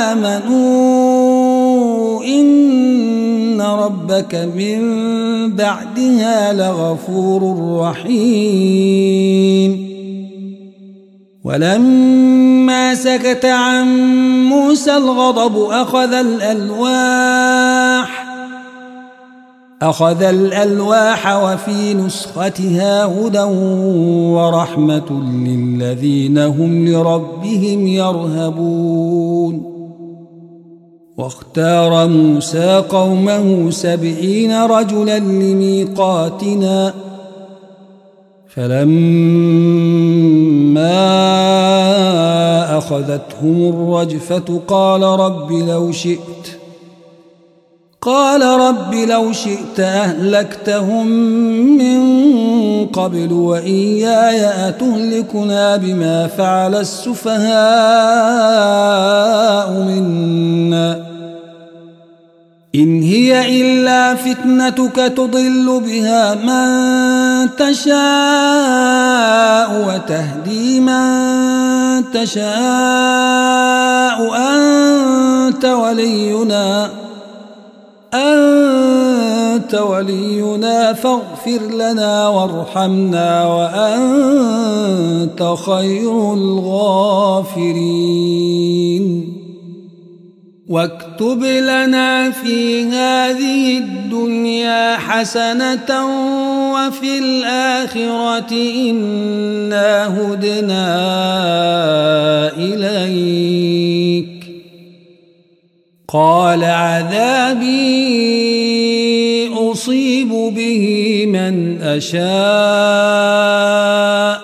وآمنوا إن ربك من بعدها لغفور رحيم ولما سكت عن موسى الغضب أخذ الألواح وفي نسختها هدى ورحمة للذين هم لربهم يرهبون واختار موسى قومه 70 رجلا لميقاتنا فلما أخذتهم الرجفة قال رب لو شئت أهلكتهم من قبل وإياي أتهلكنا بما فعل السفهاء منا إن هي إلا فتنتك تضل بها من تشاء وتهدي من تشاء أنت ولينا فاغفر لنا وارحمنا وأنت خير الغافرين واكتب لنا في هذه الدنيا حسنة وفي الآخرة إنا هدنا إليك قال عذابي أصيب به من أشاء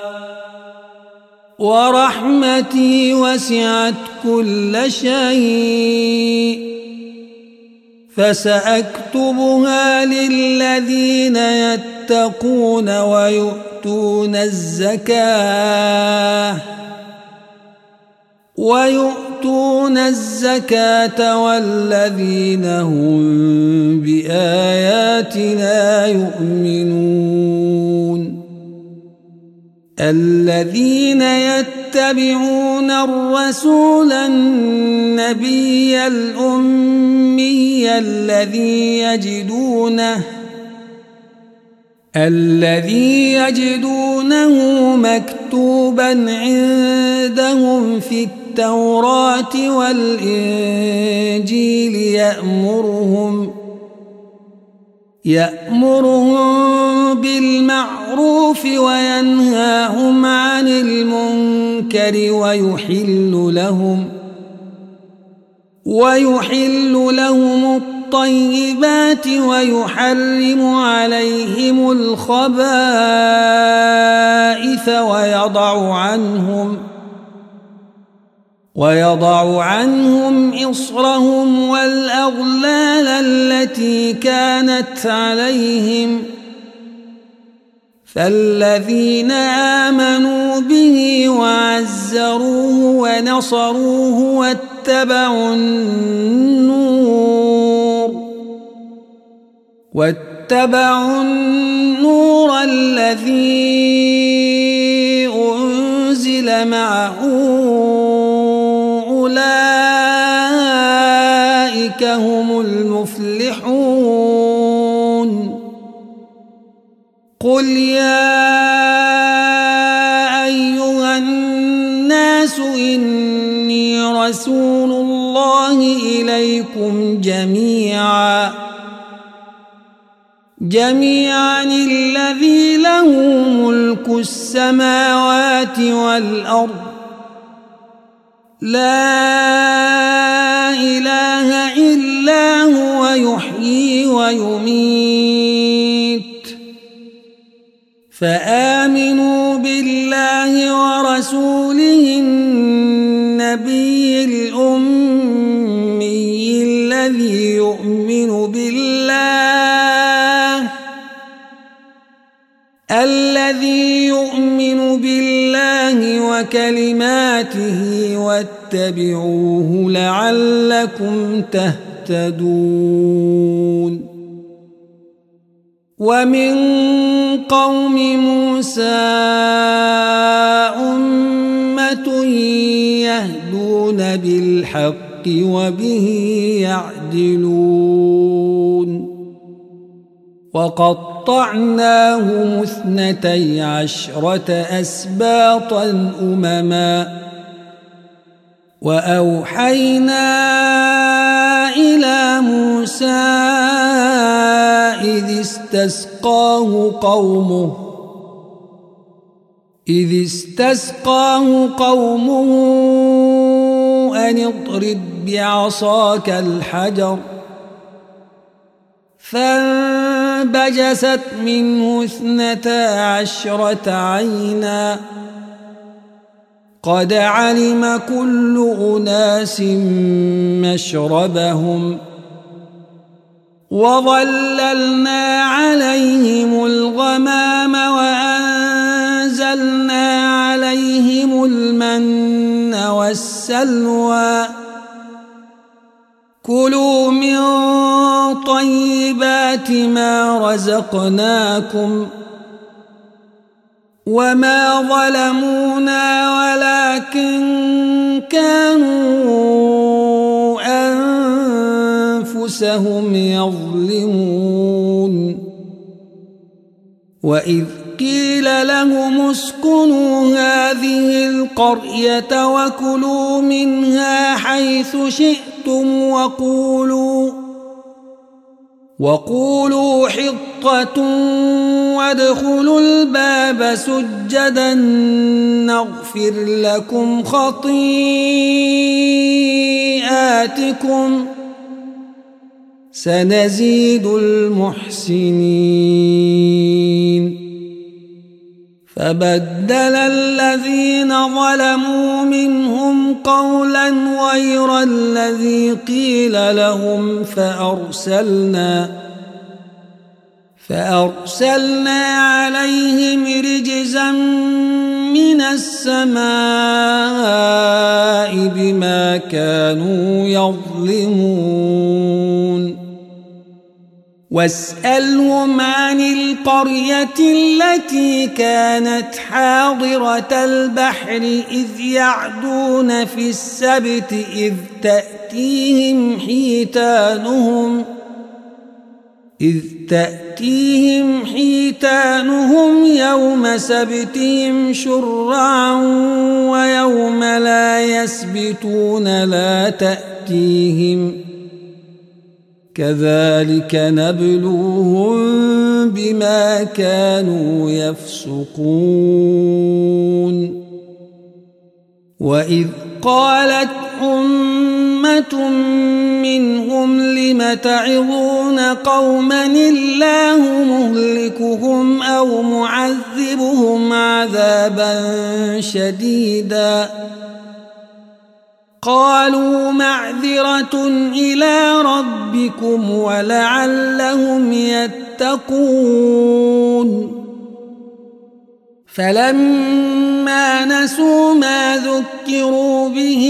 ورحمتي وسعت كل شيء فسأكتبها للذين يتقون ويؤتون الزكاة ويؤتون الزكاة والذين هم بآياتنا يؤمنون الذين يتبعون الرسول النبي الأمي الذي يجدونه مكتوبا عندهم في التوراة والإنجيل يأمرهم بالمعروف وينهاهم عن المنكر ويحل لهم الطيبات ويحرم عليهم الخبائث ويضع عنهم إصرهم والأغلال التي كانت عليهم فالذين آمنوا به وعزروه ونصروه واتبعوا النور الذي أنزل معه أولئك هم المفلحون قل يا أيها الناس إني رسول الله إليكم جميعا الذي له ملك السماوات والأرض لا إله إلا هو يحيي ويميت فآمنوا بالله ورسوله النبي الأمي الذي يؤمن بالله وكلماته واتبعوه لعلكم تهتدون ومن قوم موسى أمة يهدون بالحق وبه يعدلون وقطعناهم 12 أسباطا أمما وأوحينا إلى موسى إذ استسقاه قومه أن اضرب بعصاك الحجر فانبجست منه 12 عينا قد علم كل أناس مشربهم وظللنا عليهم الغمام وأنزلنا عليهم المن والسلوى كلوا من طيبات ما رزقناكم وما ظلمونا ولكن كانوا أنفسهم يظلمون وإذ قيل لهم اسكنوا هذه القرية وكلوا منها حيث شئتم وقولوا حطة وادخلوا الباب سجدا نغفر لكم خطيئاتكم سنزيد المحسنين فبدل الذين ظلموا منهم قولا غير الذي قيل لهم فأرسلنا عليهم رجزا من السماء بما كانوا يظلمون واسألهم عن القرية التي كانت حاضرة البحر إذ يعدون في السبت إذ تأتيهم حيتانهم يوم سبتهم شرعا ويوم لا يسبتون لا تأتيهم كذلك نبلوهم بما كانوا يفسقون وإذ قالت أمة منهم لم تعظون قوما الله مهلكهم أو معذبهم عذابا شديدا قالوا معذرة إلى ربكم ولعلهم يتقون فلما نسوا ما ذكروا به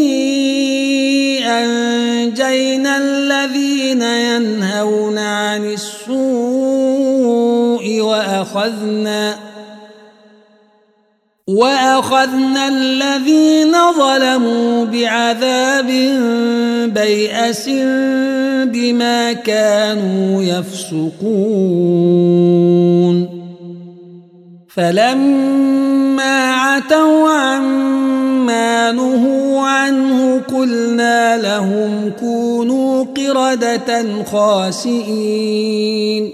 أنجينا الذين ينهون عن السوء وأخذنا الذين ظلموا بعذاب بيئس بما كانوا يفسقون فلما عتوا عما نهوا عنه قلنا لهم كونوا قردة خاسئين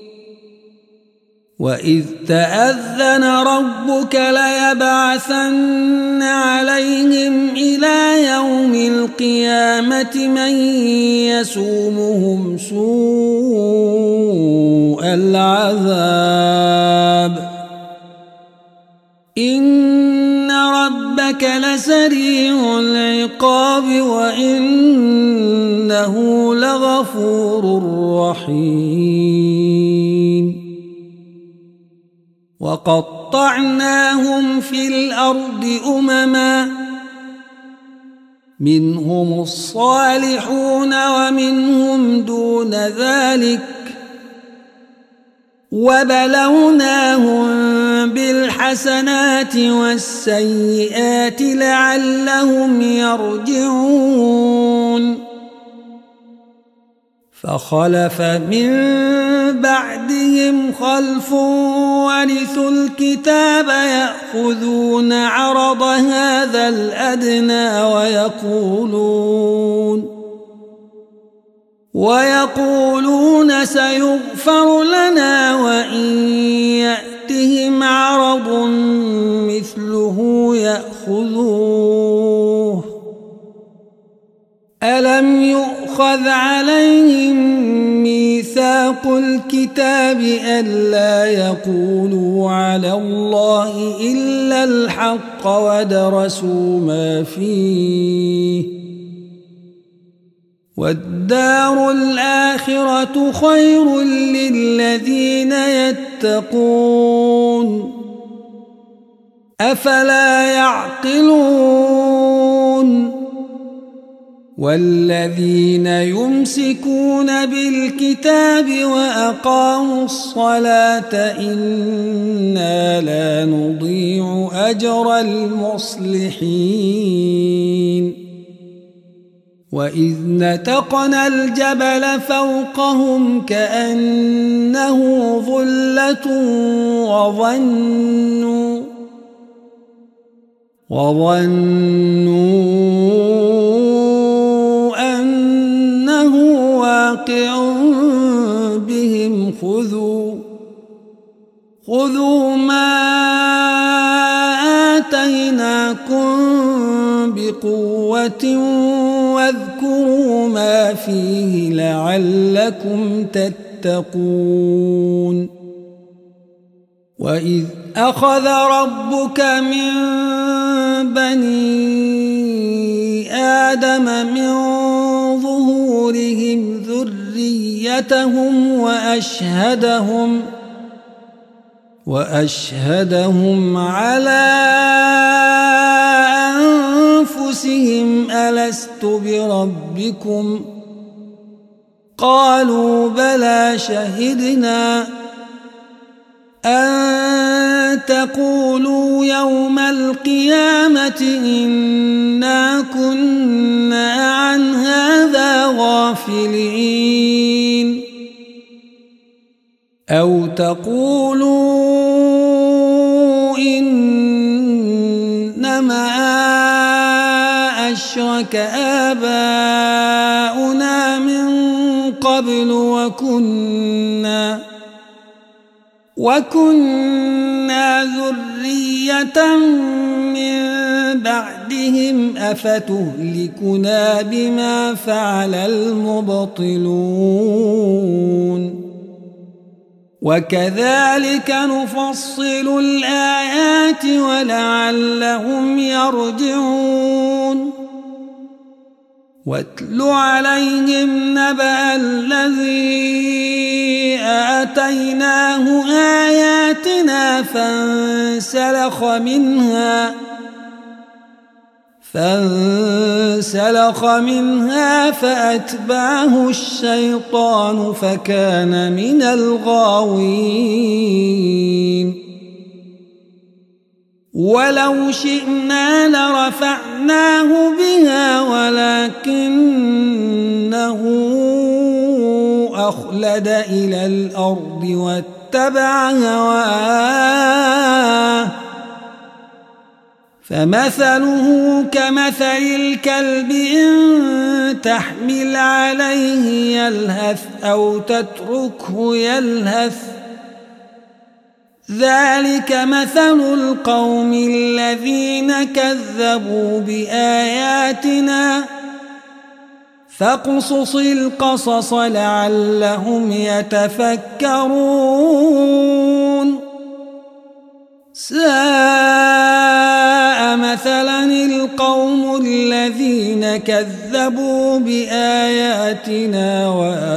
وإذ تأذن ربك ليبعثن عليهم إلى يوم القيامة من يسومهم سوء العذاب إن ربك لسريع العقاب وإنه لغفور رحيم وقطعناهم في الأرض أمما منهم الصالحون ومنهم دون ذلك وبلوناهم بالحسنات والسيئات لعلهم يرجعون فخلف من بعدهم خلف ورثوا الكتاب يأخذون عرض هذا الأدنى ويقولون سيغفر لنا وإن يأتهم عرض مثله يأخذوه ألم يؤخذ عليهم ميثاق الكتاب ألا يقولوا على الله إلا الحق ودرسوا ما فيه والدار الآخرة خير للذين يتقون أفلا يعقلون والذين يمسكون بالكتاب وأقاموا الصلاة إنا لا نضيع أجر المصلحين وإذ نتقنا الجبل فوقهم كأنه ظلة وظنوا أنه واقع بهم خذوا ما آتيناكم بقوة واذكروا ما فيه لعلكم تتقون وإذ أخذ ربك من بني آدم من ظهورهم ذريتهم وأشهدهم على أنفسهم ألست بربكم قالوا بلى شهدنا أن تقولوا يوم القيامة إنا كنا عن هذا غافلين أو تقولوا إنما أشرك آباؤنا من قبل وكنا ذرية من بعدهم أفتهلكنا بما فعل المبطلون وكذلك نفصل الآيات ولعلهم يرجعون واتل عليهم نبأ الذي آتيناه آياتنا فانسلخ منها فأتبعه الشيطان فكان من الغاوين ولو شئنا لرفعناه بها ولكنه أخلد إلى الأرض واتبع هواه فمثله كمثل الكلب إن تحمل عليه يلهث أو تتركه يلهث ذلك مثل القوم الذين كذبوا بآياتنا فاقصص القصص لعلهم يتفكرون ساء مثلا القوم الذين كذبوا بآياتنا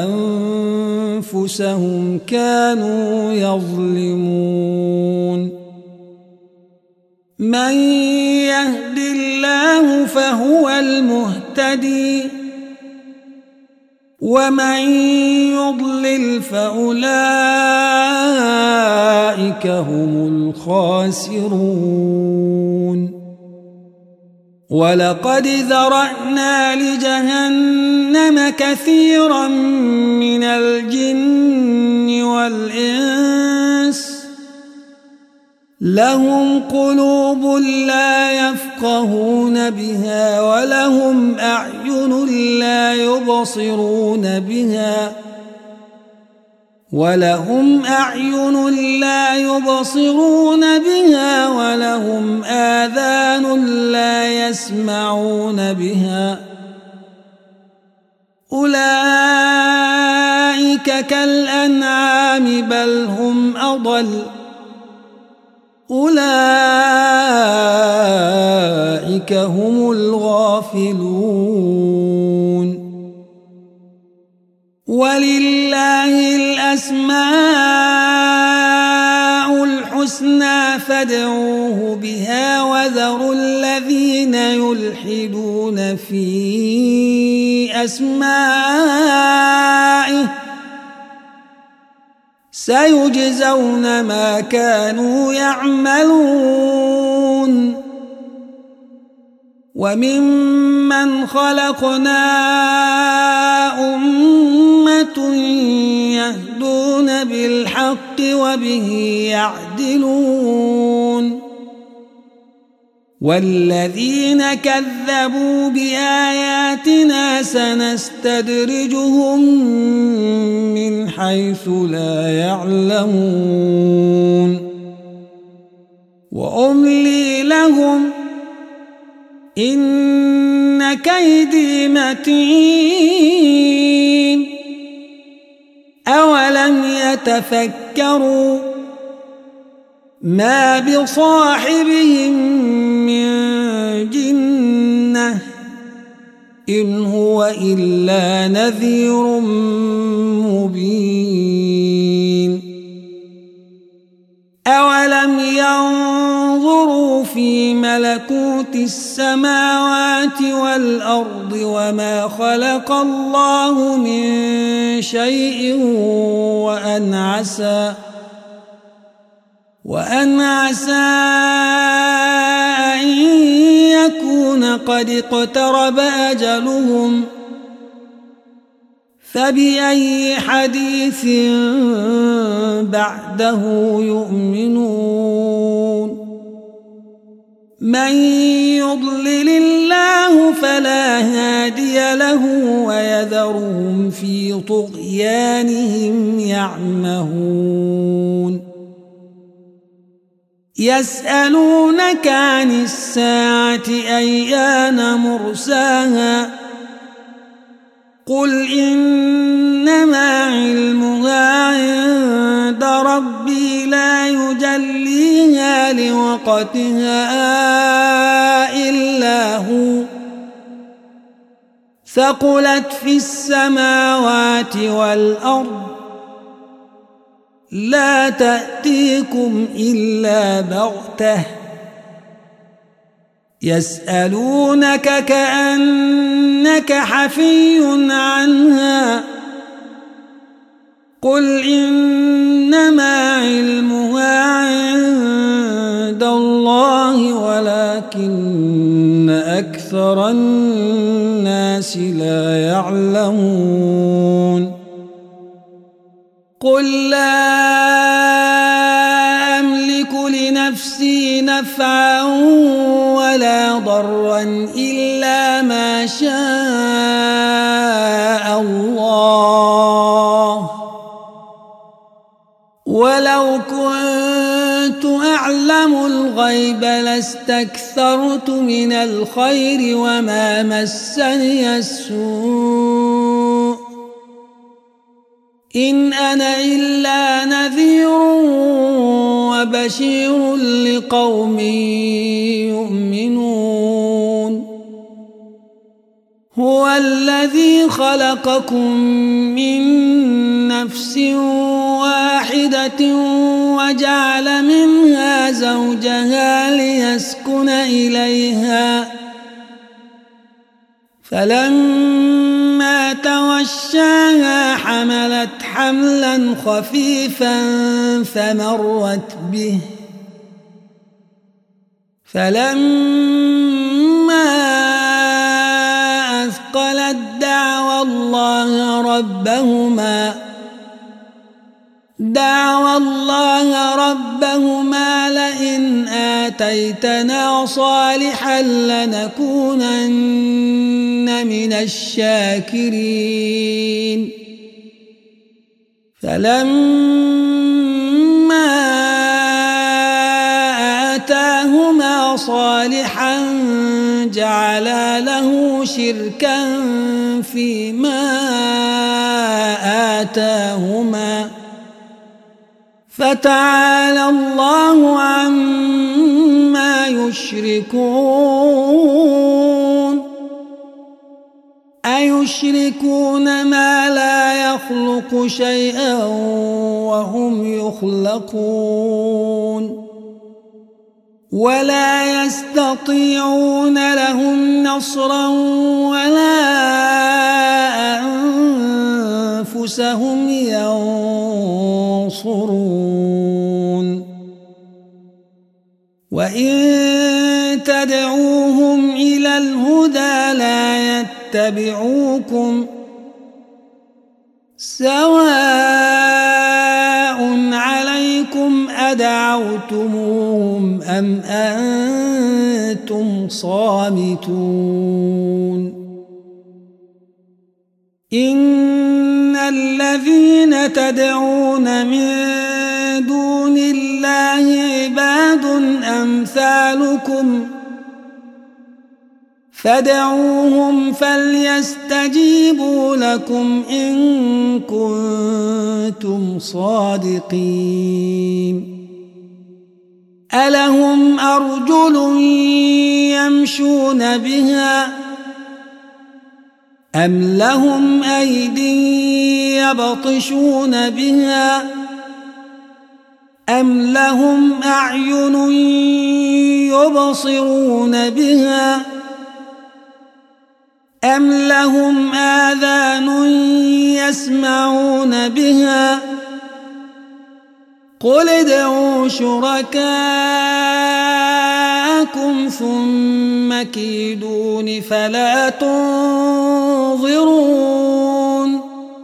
وأنفسهم كانوا يظلمون من يهد الله فهو المهتدي ومن يضلل فأولئك هم الخاسرون ولقد ذرأنا لجهنم كثيرا من الجن والإنس لهم قلوب لا يفقهون بها ولهم أعين لا يبصرون بها ولهم آذان لا يسمعون بها أولئك كالأنعام بل هم أضل أولئك هم الغافلون ولله الأسماء الحسنى فادعوه بها وذروا الذين يلحدون في أسمائه سيجزون ما كانوا يعملون وممن خلقنا أمة يهدون بالحق وبه يعدلون والذين كذبوا بآياتنا سنستدرجهم من حيث لا يعلمون وأملي لهم إن كيدي متين أولم يتفكروا ما بصاحبهم من جنة إن هو إلا نذير مبين في ملكوت السماوات والأرض وما خلق الله من شيء وأن عسى أن يكون قد اقترب أجلهم فبأي حديث بعده يؤمنون من يضلل الله فلا هادي له ويذرهم في طغيانهم يعمهون يسألونك عن الساعة أيان مرساها قل إنما علمها عند ربي لا يجليها لوقتها إلا هو ثقلت في السماوات والأرض لا تأتيكم إلا بغتة يسألونك كأنك حفي عنها قل إنما علمها عند الله ولكن أكثر الناس لا يعلمون قل لا أملك لنفسي نفعا ولا ضرا إلا ما شاء الله ولو كنت أعلم الغيب لاستكثرت من الخير وما مسني السوء إن أنا إلا نذير وبشير لقوم يؤمنون هو الذي خلقكم من نفس واحدة وجعل منها زوجها ليسكن إليها فلما توشاها حملت حملا خفيفا فمرت به فلما أثقلت دعوى الله ربهما لئن آتيتنا صالحا لنكونن من الشاكرين فلما آتاهما صالحا جعلا له شركا فيما آتاهما فتعالى الله عما يشركون أيشركون ما لا يخلق شيئا وهم يخلقون ولا يستطيعون لهم نصرا ولا أنفسهم ينصرون وإن تدعوهم إلى الهدى لا يتبعوكم سواء عليكم أدعوتموهم أم أنتم صامتون إن الذين تدعون من دون الله عباد أمثالكم فادعوهم فليستجيبوا لكم إن كنتم صادقين ألهم أرجل يمشون بها أم لهم أيدي يبطشون بها أم لهم أعين يبصرون بها أم لهم آذان يسمعون بها قل ادعوا شركاءكم ثم كيدون فلا تنظرون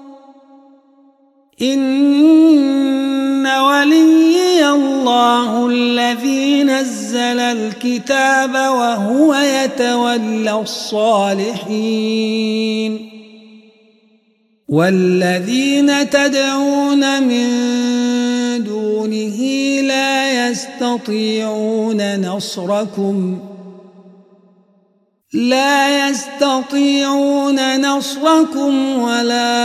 إن وليي الله الذي نزل الكتاب وهو يتولى الصالحين والذين تدعون من دونه لا يستطيعون نصركم ولا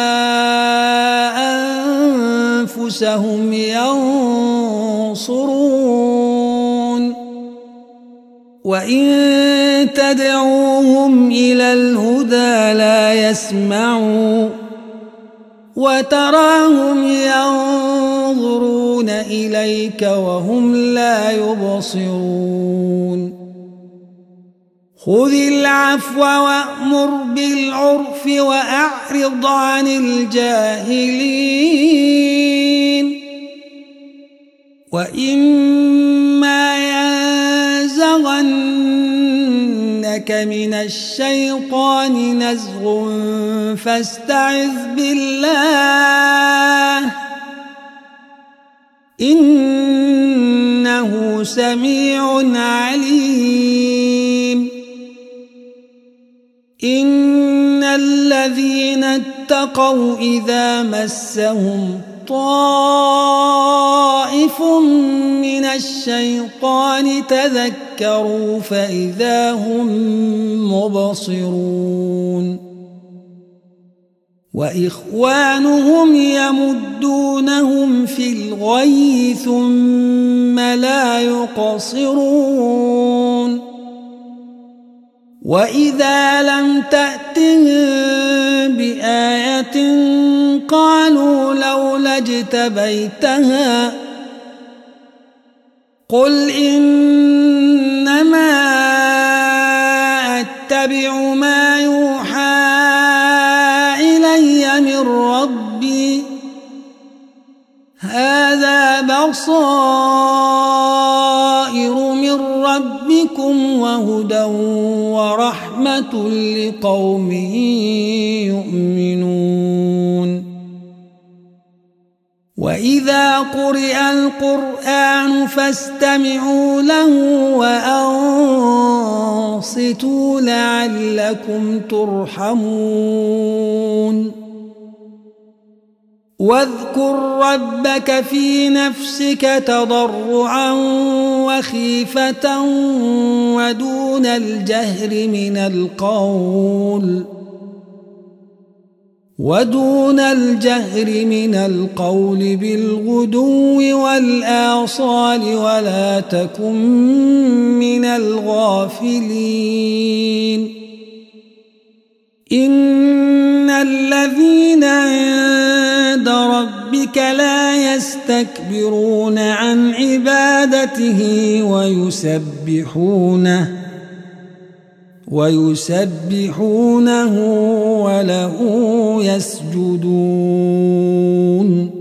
أنفسهم ينصرون وإن تدعوهم إلى الهدى لا يسمعوا وتراهم ينظرون إليك وهم لا يبصرون خذ العفو وأمر بالعرف وأعرض عن الجاهلين وإما ينزغنك من الشيطان نزغ فاستعذ بالله إنه سميع عليم إن الذين اتقوا إذا مسهم طائف من الشيطان تذكروا فإذا هم مبصرون وإخوانهم يمدونهم في الغي ثم لا يقصرون وإذا لم تأتهم بآية قالوا لولا اجتبيتها قل إنما أتبع ما يوحى إلي من ربي هذا بصائر من ربكم وهدى ورحمة لقوم يؤمنون وإذا قرئ القرآن فاستمعوا له وأنصتوا لعلكم ترحمون واذكر ربك في نفسك تضرعا وخيفة ودون الجهر من القول بالغدو والآصال ولا تكن من الغافلين إن الذين عند ربك لا يستكبرون عن عبادته ويسبحونه وله يسجدون